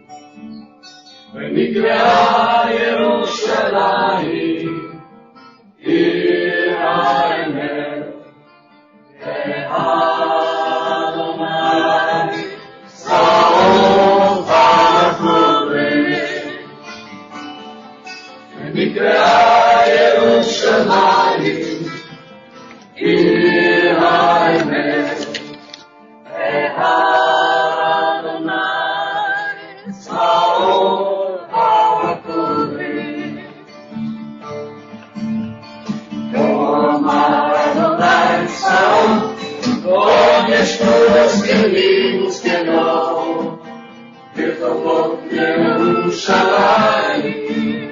ונקראה ירושלים עיר האמת, ואדוני צבאות הקודש, ונקראה ירושלים עיר האמת, ואדוני צבאות הקודש, מוזכרים וזקנות, ברחובות ירושלים.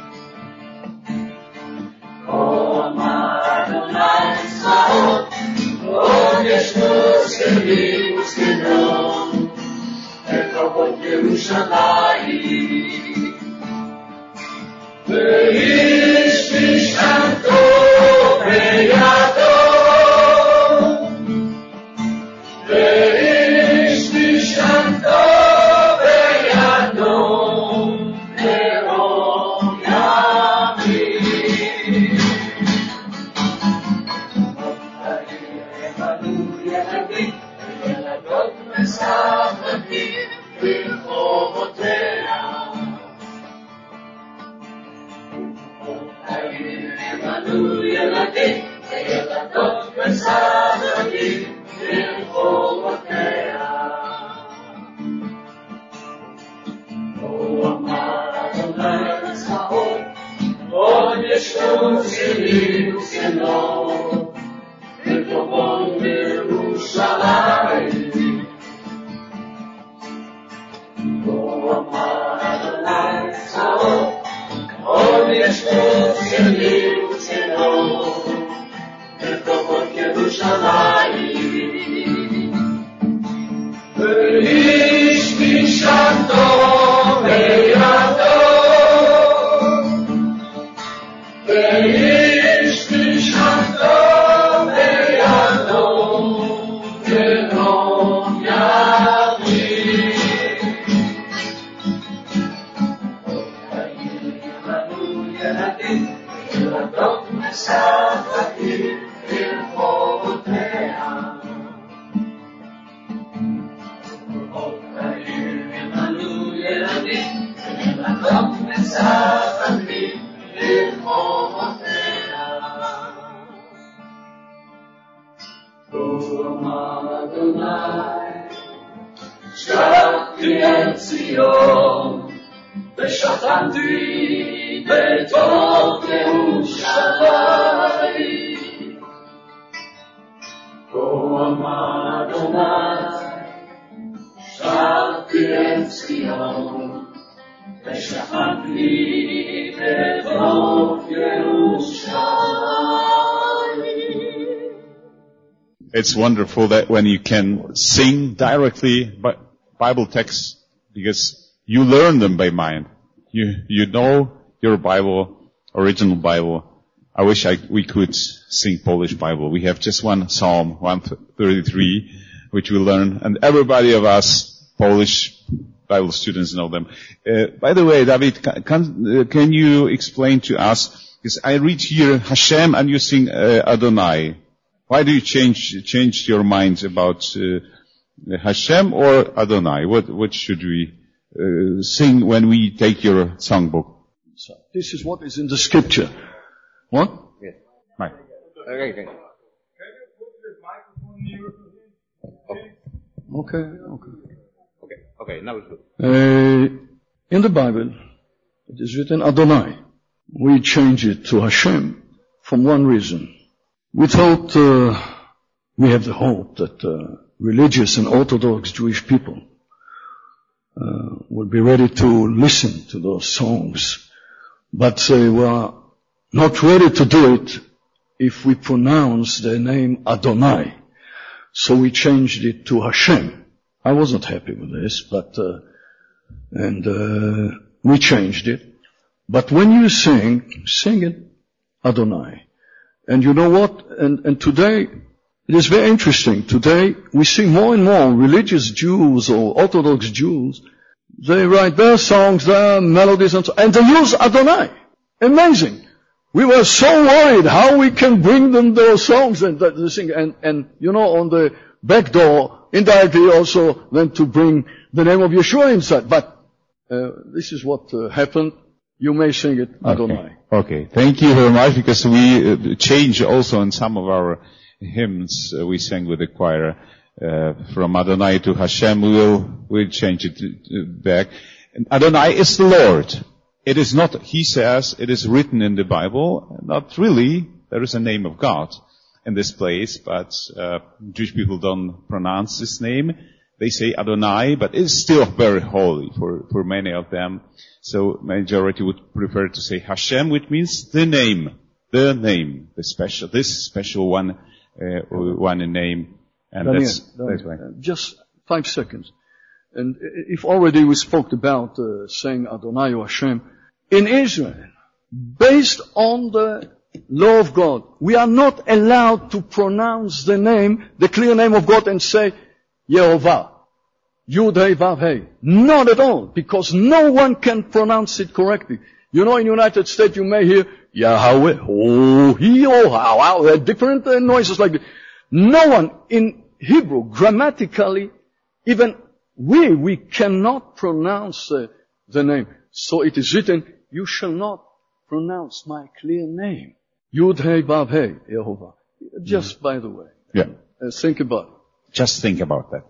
כה אמר אדוני צבאות, עוד ישנו זקנים וזקנות, ברחובות ירושלים. ואיש משענתו בידו, ואיש משענתו בידו, מרום ימים. ימנו ילדים, ילדות משחקים ברחובותיה. ימנו ילדים, ילדות משחקים ברחובותיה. כה אמר אדוני צבאות, עוד ישנו זקנים וזקנות, ברחובות ירושלים. כה אמר אדוני צבאות, עוד ישנו זקנים וזקנות, ברחובות ירושלים. ואיש משענתו בידו, ואיש משענתו בידו, מרום ימים. ימנו ילדים, ילדות משחקים ברחובותיה. ימנו ילדים, ילדות משחקים ברחובותיה. כה אמר אדוני, שבתי אל ציון, ושכנתי בתוך ירושלים. כה אמר אדוני, שבתי אל ציון, ושכנתי בתוך ירושלים. It's wonderful that when you can sing directly Bi- Bible texts, because you learn them by mind. You, you know your Bible, original Bible. I wish I, we could sing Polish Bible. We have just one Psalm, one thirty-three, which we learn, and everybody of us, Polish Bible students, know them. Uh, by the way, David, can, uh, can you explain to us, because I read here Hashem and you sing uh, Adonai. Why do you change, change your mind about uh, Hashem or Adonai? What, what should we uh, sing when we take your songbook? So this is what is in the scripture. What? Yes. Right. Okay, okay. Okay, okay. Okay, okay, now it's good. Uh, in the Bible, it is written Adonai. We change it to Hashem from one reason. We thought, uh, we have the hope that uh, religious and Orthodox Jewish people uh, will be ready to listen to those songs, but they were not ready to do it if we pronounce the name Adonai. So we changed it to Hashem. I wasn't happy with this, but uh, and uh, we changed it. But when you sing, sing it Adonai. And you know what? And, and today, it is very interesting. Today, we see more and more religious Jews or Orthodox Jews. They write their songs, their melodies, and so, and they use Adonai. Amazing. We were so worried how we can bring them those songs and that they sing. And, and you know, on the back door, indirectly also then to bring the name of Yeshua inside. But uh, this is what uh, happened. You may sing it Adonai. Okay. Okay. Thank you very much, because we uh, change also in some of our hymns. Uh, we sang with the choir uh, from Adonai to Hashem. We will we'll change it uh, back. And Adonai is the Lord. It is not, he says, it is written in the Bible. Not really. There is a name of God. in this place, but uh, Jewish people don't pronounce this name. They say Adonai, but it's still very holy for, for many of them. So majority would prefer to say Hashem, which means the name, the name, the special, this special one, uh, one name. And Daniel, that's, Daniel, that's why. uh, just five seconds. And if already we spoke about uh, saying Adonai or Hashem, in Israel, based on the law of God, we are not allowed to pronounce the name, the clear name of God, and say Yehovah, Yud Hey Vav Hey. Not at all, because no one can pronounce it correctly. You know, in the United States, you may hear Yahweh, oh, he, oh, how, how, there are different uh, noises like that. No one in Hebrew, grammatically, even we, we cannot pronounce uh, the name. So it is written, you shall not pronounce my clear name. Yud Hey Vav Hey, Yehovah. Just by the way. Yeah. Uh, think about it. Just think about that.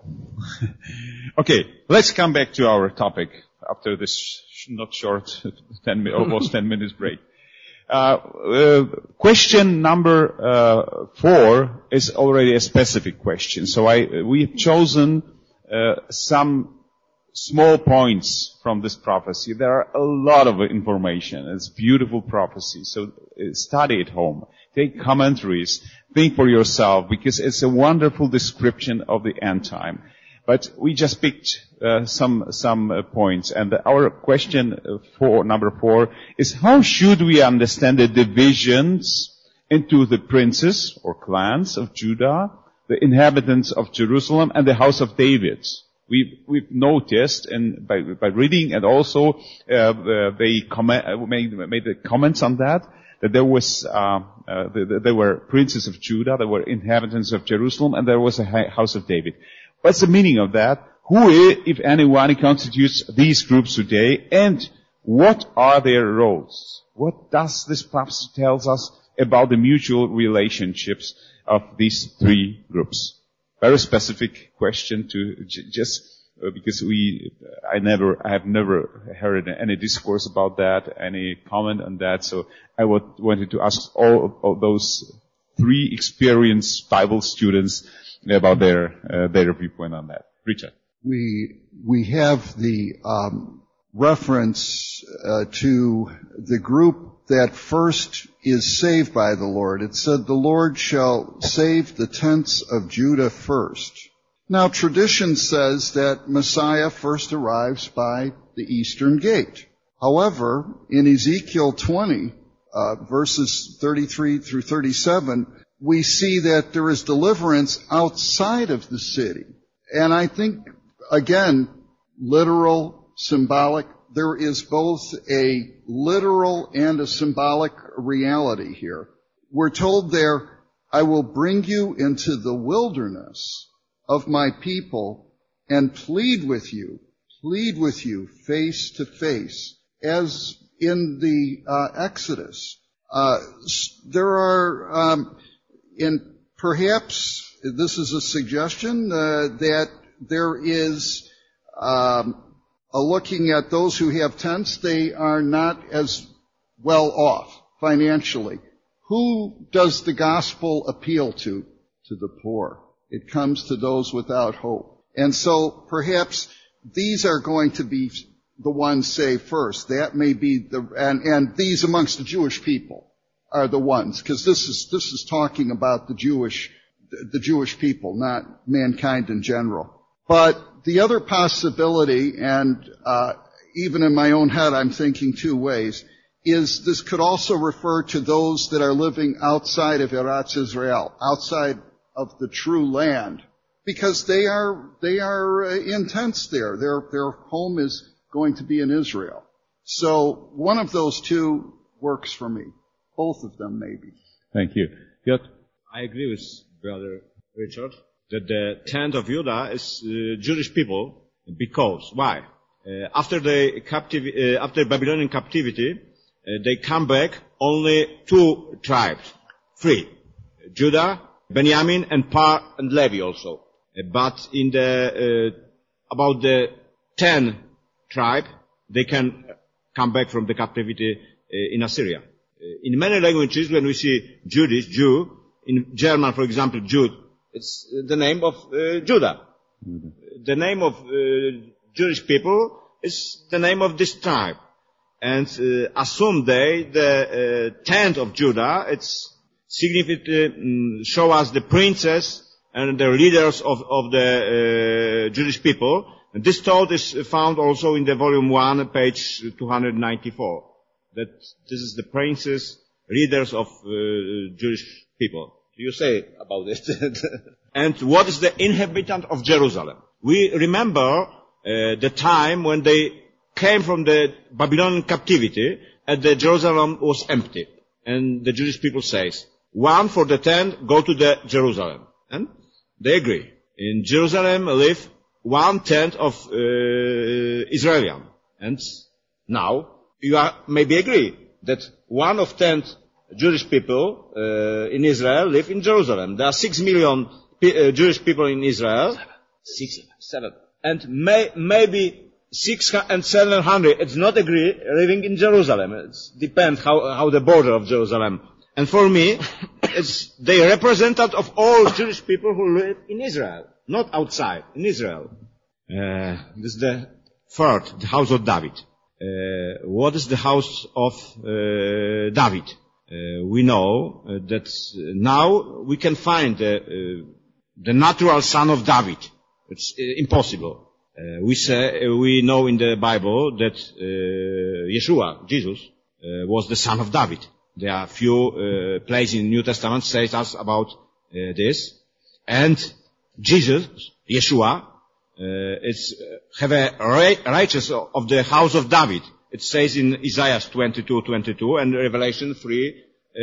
Okay, let's come back to our topic after this sh- not short, ten, mi- almost ten minutes break. Uh, uh, question number uh, four is already a specific question. So I, we've chosen uh, some small points from this prophecy. There are a lot of information. It's beautiful prophecy. So uh, study at home. Take commentaries. Think for yourself, because it's a wonderful description of the end time. But we just picked uh, some some uh, points, and our question uh, for number four is: how should we understand the divisions into the princes or clans of Judah, the inhabitants of Jerusalem, and the house of David? We've, we've noticed, and by, by reading, and also uh, uh, they comment, uh, made, made the comments on that, that there was, uh, uh, the, the, there were princes of Judah, there were inhabitants of Jerusalem, and there was a house of David. What's the meaning of that? Who, if anyone, constitutes these groups today, and what are their roles? What does this prophecy tell us about the mutual relationships of these three groups? Very specific question to j- just uh, because we, I never, I have never heard any discourse about that, any comment on that. So I would, wanted to ask all of, of those three experienced Bible students about their uh, their viewpoint on that. Richard, We we have the um, reference uh, to the group that first is saved by the Lord. It said, "The Lord shall save the tents of Judah first." Now, tradition says that Messiah first arrives by the eastern gate. However, in Ezekiel twenty, uh, verses thirty-three through thirty-seven, we see that there is deliverance outside of the city. And I think, again, literal, symbolic, there is both a literal and a symbolic reality here. We're told there, "I will bring you into the wilderness of my people and plead with you, plead with you face to face," as in the uh, Exodus. Uh, there are, um, in perhaps this is a suggestion uh, that there is um, a looking at those who have tents. They are not as well off financially. Who does the gospel appeal to? To the poor. It comes to those without hope. And so perhaps these are going to be the ones saved first. That may be the, and, and these amongst the Jewish people are the ones, because this is, this is talking about the Jewish, the Jewish people, not mankind in general. But the other possibility, and uh, even in my own head I'm thinking two ways, is this could also refer to those that are living outside of Eretz Israel, outside of the true land, because they are they are uh, in tents there. Their their home is going to be in Israel. So one of those two works for me. Both of them, maybe. thank you. Piotr? I agree with Brother Richard that the tent of Judah is uh, Jewish people, because why? Uh, after the captiv- uh, after Babylonian captivity, uh, they come back only two tribes, three: Judah, Benjamin, and Par and Levi also. Uh, but in the uh, about the ten tribe, they can come back from the captivity uh, in Assyria. Uh, in many languages, when we see Jewish, Jew, in German, for example, Jude, it's the name of uh, Judah. Mm-hmm. The name of uh, Jewish people is the name of this tribe. And uh, assume they, the uh, tenth of Judah, it's significantly um, show us the princes and the leaders of, of the uh, Jewish people. And this thought is found also in the volume one, page two hundred ninety-four. That this is the princes, leaders of uh, Jewish people. You say about it. And what is the inhabitant of Jerusalem? We remember uh, the time when they came from the Babylonian captivity and the Jerusalem was empty. And the Jewish people says, one for the ten, go to the Jerusalem. And they agree. In Jerusalem live one tenth of uh, Israelian. And now you are maybe agree that one of tenth Jewish people uh, in Israel live in Jerusalem. There are six million pe- uh, Jewish people in Israel. Six, seven. And may, maybe six and seven hundred, it's not agree living in Jerusalem. It depends how, how the border of Jerusalem. And for me, it's the representative of all Jewish people who live in Israel, not outside, in Israel. Uh, this is the third, the house of David. Uh, what is the house of uh, David? Uh, we know uh, that now we can find uh, uh, the natural son of David. It's uh, impossible. Uh, we say, uh, we know in the Bible that uh, Yeshua, Jesus, uh, was the son of David. There are few uh, places in the New Testament says us about uh, this. And Jesus, Yeshua, uh, is uh, have a right, righteous of the house of David. It says in Isaiah twenty-two twenty-two and Revelation three, uh,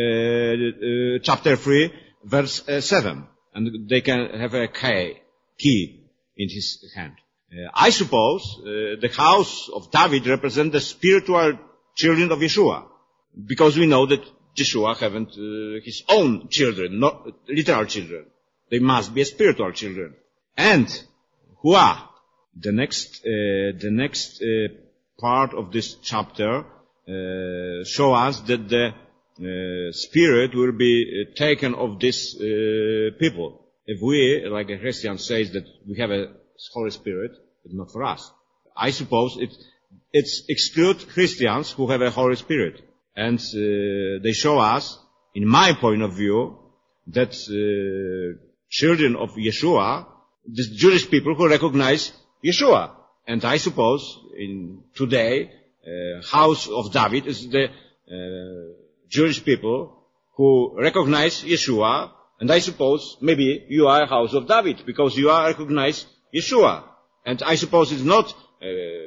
uh, chapter three, verse uh, seven. And they can have a key, key in his hand. Uh, I suppose uh, the house of David represents the spiritual children of Yeshua. Because we know that Yeshua haven't uh, his own children, not literal children. They must be spiritual children. And who are? The next, uh, the next uh, part of this chapter uh, show us that the uh, spirit will be uh, taken of these uh, people. If we, like a Christian says that we have a Holy Spirit, it's not for us. I suppose it, it's exclude Christians who have a Holy Spirit. And uh, they show us, in my point of view, that uh, children of Yeshua, the Jewish people who recognize Yeshua. And I suppose in today, uh, house of David is the uh, Jewish people who recognize Yeshua. And I suppose maybe you are house of David because you are recognize Yeshua. And I suppose it's not uh,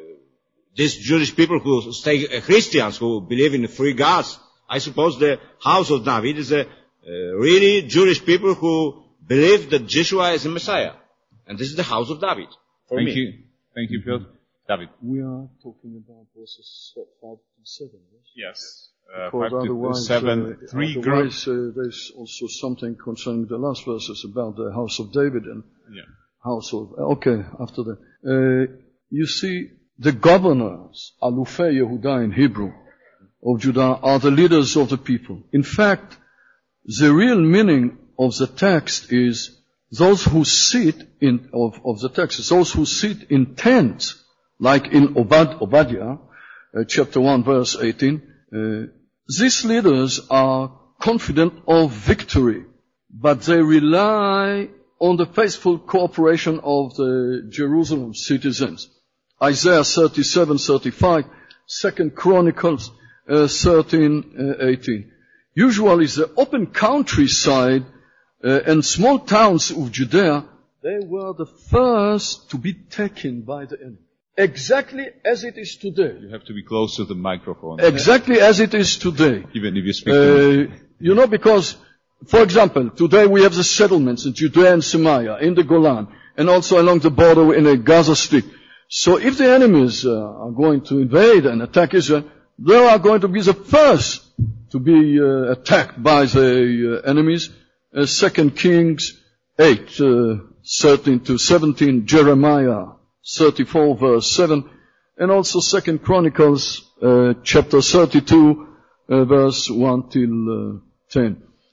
these Jewish people who stay uh, Christians, who believe in three gods. I suppose the house of David is a uh, really Jewish people who believe that Yeshua is the Messiah. And this is the house of David. For Thank me. you. Thank you, Piotr. David. We are talking about verses five to seven, yes? Yes. Uh, Because five to otherwise, seven, uh, three otherwise uh, there's also something concerning the last verses about the house of David and Yeah. house of... Okay, after that. Uh, you see, the governors, Alufei Yehuda in Hebrew, of Judah, are the leaders of the people. In fact, the real meaning of the text is those who sit in, of, of the text, is those who sit in tents, like in Obad, Obadiah, uh, chapter one, verse eighteen. Uh, these leaders are confident of victory, but they rely on the faithful cooperation of the Jerusalem citizens. Isaiah thirty-seven thirty-five, Second Chronicles uh, thirteen eighteen. Usually the open countryside uh, and small towns of Judea, they were the first to be taken by the enemy. Exactly as it is today. You have to be close to the microphone. Exactly as it is today. Even if you speak to Uh, you know, because, for example, today we have the settlements in Judea and Samaria, in the Golan, and also along the border in the Gaza Strip. So if the enemies uh, are going to invade and attack Israel, they are going to be the first to be uh, attacked by the uh, enemies. Uh, Second Kings eight, uh, thirteen to seventeen, Jeremiah thirty-four verse seven, and also Second Chronicles uh, chapter thirty-two uh, verse one till uh, ten.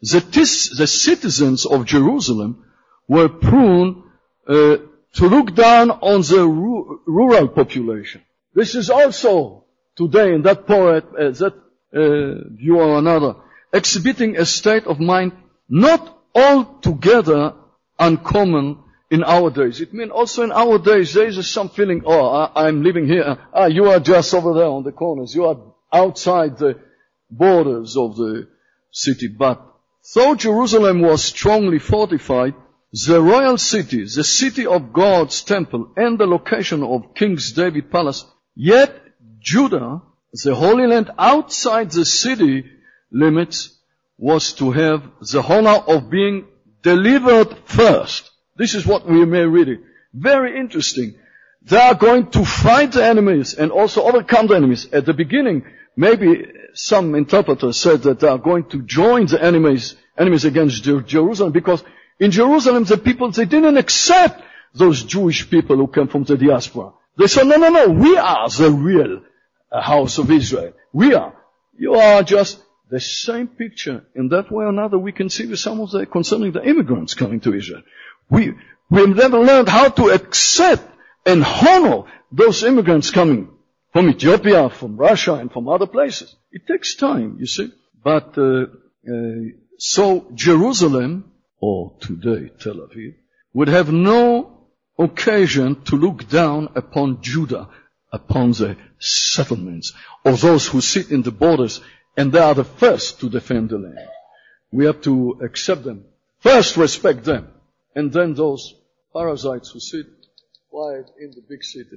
the, tis, the citizens of Jerusalem were prone uh, to look down on the ru- rural population. This is also today in that poet, uh, that uh, view or another, exhibiting a state of mind not altogether uncommon in our days. It means also in our days there is some feeling, oh, I, I'm living here. Ah, you are just over there on the corners. You are outside the borders of the city. But though Jerusalem was strongly fortified, the royal city, the city of God's temple, and the location of King David's palace, yet Judah, the Holy Land outside the city limits, was to have the honor of being delivered first. This is what we may read it. Very interesting. They are going to fight the enemies and also overcome the enemies. At the beginning, maybe some interpreters said that they are going to join the enemies, enemies against Jerusalem, because in Jerusalem the people, they didn't accept those Jewish people who came from the diaspora. They said, no, no, no, we are the real uh, house of Israel. We are. You are just the same picture. In that way or another, we can see with some of the, concerning the immigrants coming to Israel. We, we've never learned how to accept and honor those immigrants coming from Ethiopia, from Russia, and from other places. It takes time, you see. But, uh, uh, so Jerusalem, or today Tel Aviv, would have no occasion to look down upon Judah, upon the settlements, or those who sit in the borders, and they are the first to defend the land. We have to accept them. First respect them. And then those parasites who sit quiet in the big city.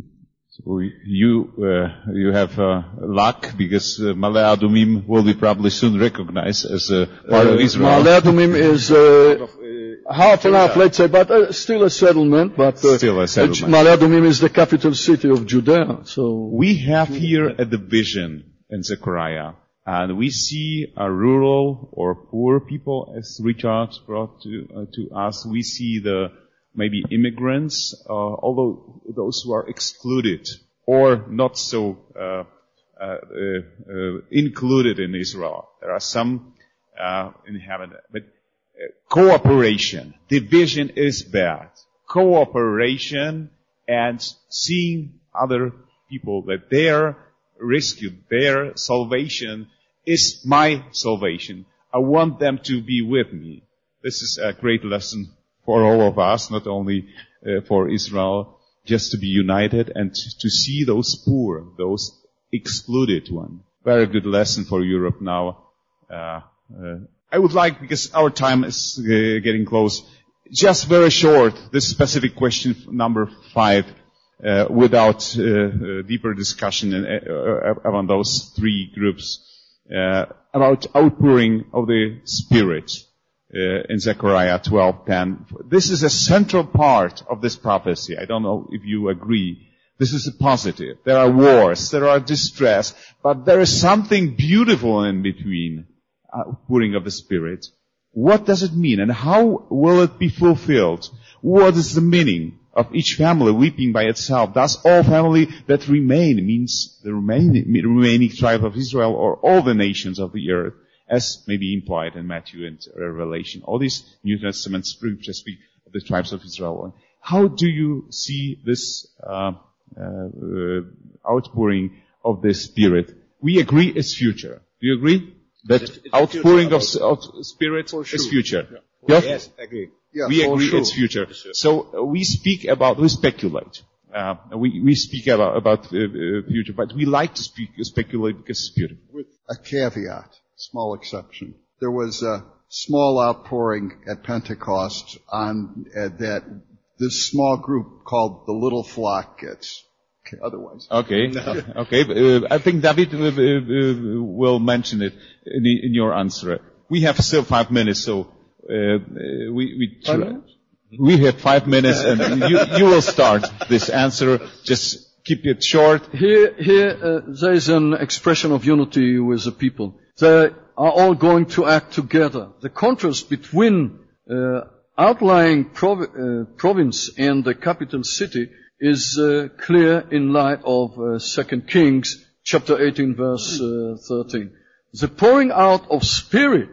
So you uh, you have uh, luck because uh, Ma'ale Adumim will be probably soon recognized as a part uh, of Israel. Ma'ale Adumim is uh, half and half, let's say, but uh, still a settlement. But uh, still a settlement. Ma'ale Adumim is the capital city of Judea. So we have here a division in Zechariah. And we see a rural or poor people, as Richard brought to, uh, to us. We see the maybe immigrants, uh, although those who are excluded or not so uh, uh, uh, included in Israel. There are some uh, inhabited, but uh, cooperation, division is bad. Cooperation and seeing other people that they are rescued, their salvation is my salvation. I want them to be with me. This is a great lesson for all of us, not only uh, for Israel, just to be united and to see those poor, those excluded ones. Very good lesson for Europe now. Uh, uh, I would like, because our time is uh, getting close, just very short, this specific question number five, uh, without uh, uh, deeper discussion in, uh, uh, among those three groups. Uh, about outpouring of the Spirit uh, in Zechariah twelve ten. This is a central part of this prophecy. I don't know if you agree. This is a positive. There are wars, there are distress, but there is something beautiful in between. Outpouring of the Spirit. What does it mean, and how will it be fulfilled? What is the meaning of each family weeping by itself? Does all family that remain means the remaining, remaining tribe of Israel, or all the nations of the earth, as may be implied in Matthew and Revelation? All these New Testament scriptures speak of the tribes of Israel. How do you see this uh, uh, uh, outpouring of the Spirit? We agree it's future. Do you agree that it's, it's outpouring of, of Spirit sure. is future? Yeah. Yes, I agree. Yeah, we agree sure. it's future. So uh, we speak about, we speculate. Uh, we, we speak about, about uh, uh, future, but we like to speak, speculate because it's beautiful. With a caveat, small exception. There was a small outpouring at Pentecost on uh, that this small group called the Little Flock gets. Okay, otherwise. Okay, okay. Uh, I think David uh, uh, will mention it in, the, in your answer. We have still five minutes, so uh, we we try, we have five minutes, and you you will start this answer. Just keep it short. Here, here, uh, there is an expression of unity with the people. They are all going to act together. The contrast between uh, outlying prov- uh, province and the capital city is uh, clear in light of uh, Second Kings chapter eighteen verse uh, thirteen. The pouring out of Spirit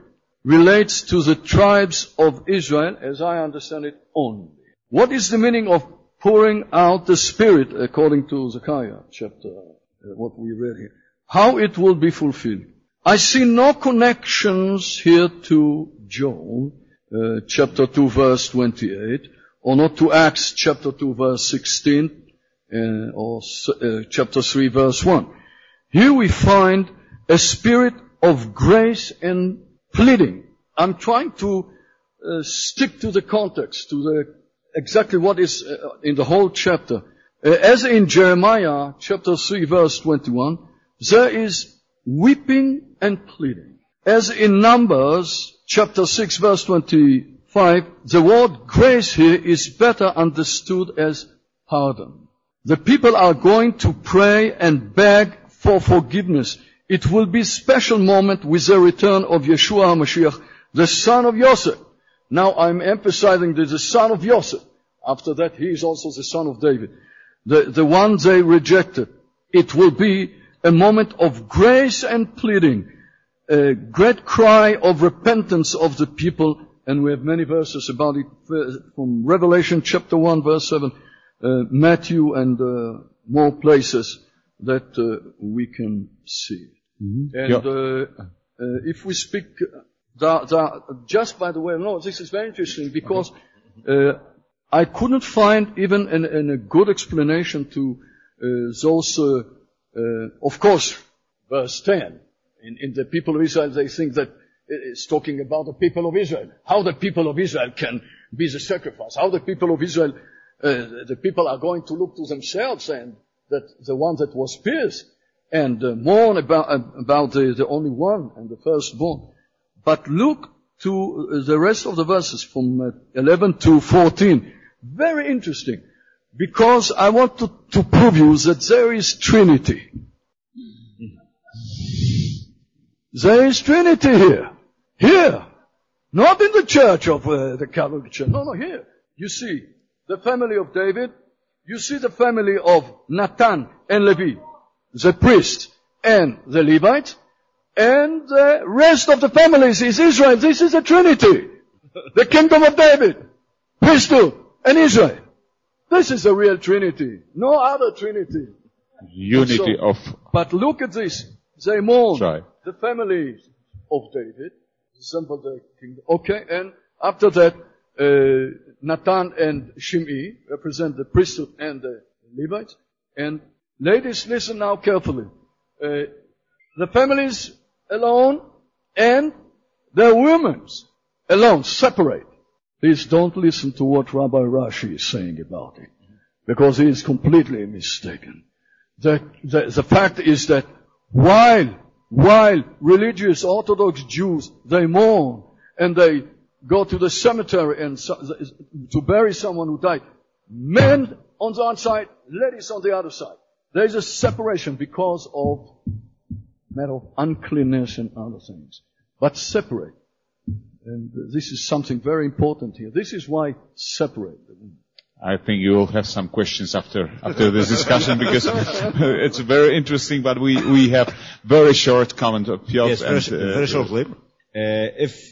relates to the tribes of Israel, as I understand it, only. What is the meaning of pouring out the Spirit, according to Zechariah chapter, uh, what we read here? How it will be fulfilled. I see no connections here to Joel, uh, chapter two, verse twenty-eight, or not to Acts chapter two, verse sixteen, uh, or uh, chapter three, verse one. Here we find a spirit of grace and pleading. I'm trying to uh, stick to the context, to the exactly what is uh, in the whole chapter. Uh, as in Jeremiah chapter three, verse twenty-one, there is weeping and pleading. As in Numbers chapter six, verse twenty-five, the word grace here is better understood as pardon. The people are going to pray and beg for forgiveness. It will be a special moment with the return of Yeshua HaMashiach, the son of Yosef. Now I'm emphasizing that the son of Yosef. After that, he is also the son of David. The, the one they rejected. It will be a moment of grace and pleading. A great cry of repentance of the people. And we have many verses about it from Revelation chapter one, verse seven, uh, Matthew and uh, more places that uh, we can see. Mm-hmm. And uh, uh, if we speak, the, the, just by the way, no, this is very interesting because uh, I couldn't find even an, an, a good explanation to uh, those, uh, uh, of course, verse ten. In, in the people of Israel, they think that it's talking about the people of Israel. How the people of Israel can be the sacrifice. How the people of Israel, uh, the people are going to look to themselves and that the one that was pierced and uh, mourn about, uh, about the, the only one and the firstborn. But look to the rest of the verses from uh, eleven to fourteen. Very interesting. Because I want to, to prove you that there is Trinity. There is Trinity here. Here. Not in the church of uh, the Catholic Church. No, no, here. You see the family of David. You see the family of Nathan and Levi, the priest and the Levites, and the rest of the families is Israel. This is a Trinity. The kingdom of David, priesthood, and Israel. This is a real Trinity. No other Trinity. Unity so, of... But look at this. They mourn Sorry. the families of David, son of the kingdom. Okay, and after that, uh, Nathan and Shimei represent the priesthood and the Levites. And ladies, listen now carefully. Uh, the families alone and the women alone, separate. Please don't listen to what Rabbi Rashi is saying about it, because he is completely mistaken. The, the, the fact is that while, while religious Orthodox Jews, they mourn and they go to the cemetery and so, to bury someone who died, men on the one side, ladies on the other side. There is a separation because of matter of uncleanness and other things. But separate. And this is something very important here. This is why separate. I think you will have some questions after after this discussion because it's very interesting, but we, we have very short comment of Piotr. Yes, very, and, uh, very shortly. Uh, if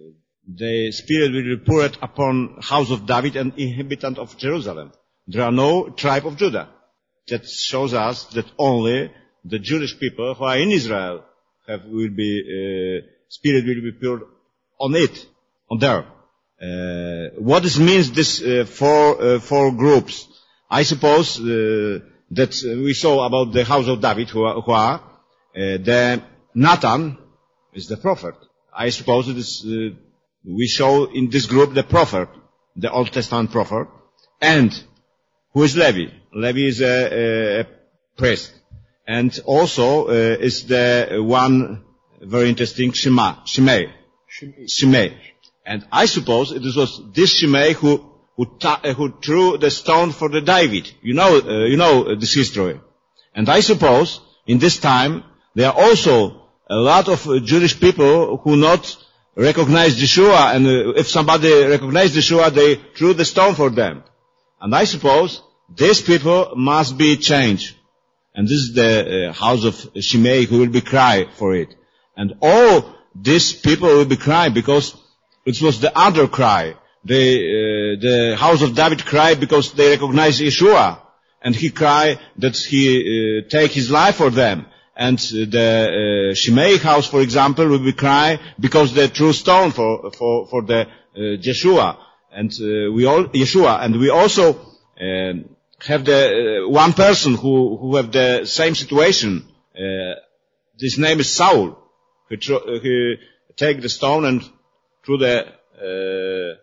the Spirit will be poured upon house of David and inhabitant of Jerusalem, there are no tribe of Judah. That shows us that only the Jewish people who are in Israel have will be uh, Spirit will be poured on it, on there. Uh, what this means, this uh, four, uh, four groups? I suppose uh, that we saw about the house of David, who are, who are uh, the Nathan is the prophet. I suppose it is, uh, we show in this group the prophet, the Old Testament prophet, and who is Levi? Levi is a, a priest, and also uh, is the one very interesting Shema, Shimei, Shimei. And I suppose it was this Shimei who who, ta- uh, who threw the stone for the David. You know, uh, you know uh, this history. And I suppose in this time there are also a lot of uh, Jewish people who not recognize Yeshua, and uh, if somebody recognized Yeshua, they threw the stone for them. And I suppose these people must be changed. And this is the uh, house of Shimei who will be cry for it. And all these people will be crying because it was the other cry. The, uh, the house of David cried because they recognize Yeshua. And he cried that he uh, take his life for them. And uh, the uh, Shimei house, for example, will be crying because they threw stone for, for, for the uh, Yeshua. And uh, we all, Yeshua. And we also um, have the uh, one person who, who have the same situation. Uh, his name is Saul. He, tr- he take the stone and threw the uh,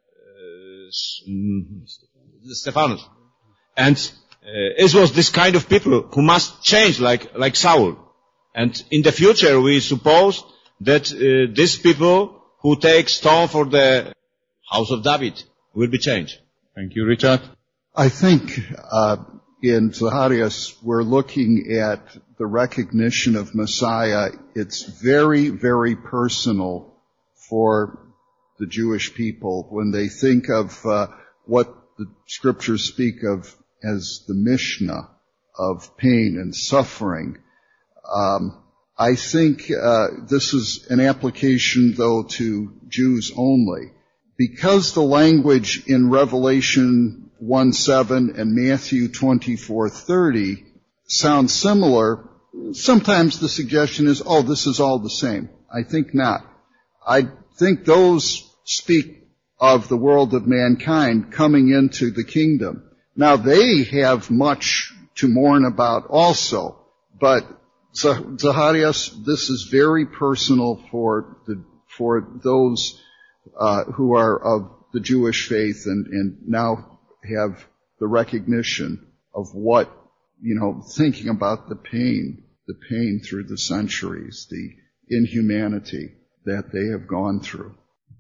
uh, Stephanus. And uh, it was this kind of people who must change like, like Saul. And in the future we suppose that uh, these people who take stone for the house of David will be changed. Thank you, Richard. I think uh, in Zacharias we're looking at the recognition of Messiah. It's very, very personal for the Jewish people when they think of uh, what the scriptures speak of as the Mishnah of pain and suffering. Um, I think uh, this is an application, though, to Jews only. Because the language in Revelation one seven and Matthew twenty-four thirty sounds similar, sometimes the suggestion is, oh, this is all the same. I think not. I think those speak of the world of mankind coming into the kingdom. Now, they have much to mourn about also, but Zacharias, this is very personal for the for those uh, who are of the Jewish faith and, and now have the recognition of what, you know, thinking about the pain, the pain through the centuries, the inhumanity that they have gone through.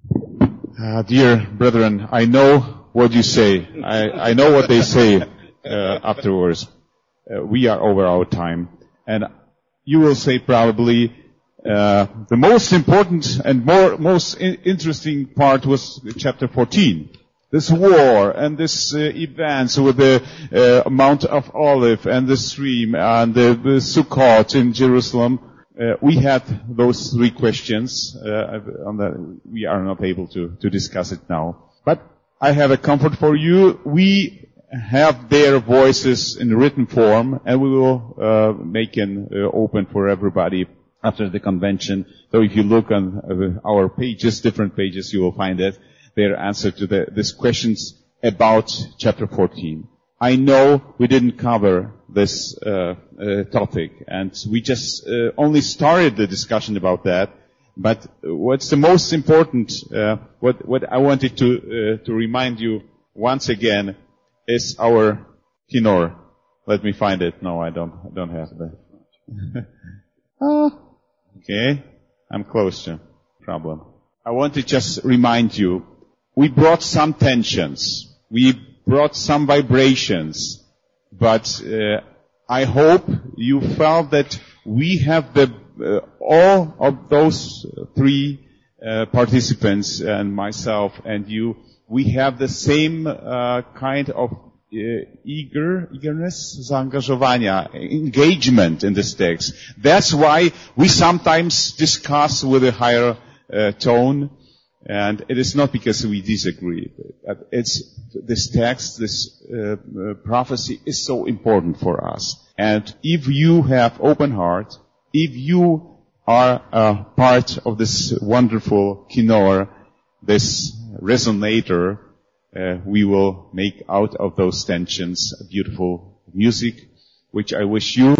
Uh, dear brethren, I know what you say. I, I know what they say uh, afterwards. Uh, we are over our time. And you will say probably uh, the most important and more most in- interesting part was chapter fourteen. This war and this uh, events with the uh, Mount of Olive and the stream and the, the Sukkot in Jerusalem. Uh, we had those three questions. Uh, on the, we are not able to, to discuss it now. But I have a comfort for you. We have their voices in written form, and we will uh, make an uh, open for everybody after the convention. So if you look on uh, our pages, different pages, you will find it. Their answer to the, these questions about chapter fourteen. I know we didn't cover this uh, uh, topic, and we just uh, only started the discussion about that. But what's the most important, uh, what, what I wanted to uh, to remind you once again is our tenor. Let me find it. No, I don't. I don't have that. ah, okay, I'm close to problem. I want to just remind you. We brought some tensions. We brought some vibrations. But uh, I hope you felt that we have the uh, all of those three uh, participants and myself and you, we have the same uh, kind of uh, eager, eagerness, zaangażowania, engagement in this text. That's why we sometimes discuss with a higher uh, tone. And it is not because we disagree. It's this text, this uh, uh, prophecy is so important for us. And if you have open heart, if you are a part of this wonderful kinnor, this resonator, uh, we will make out of those tensions a beautiful music, which I wish you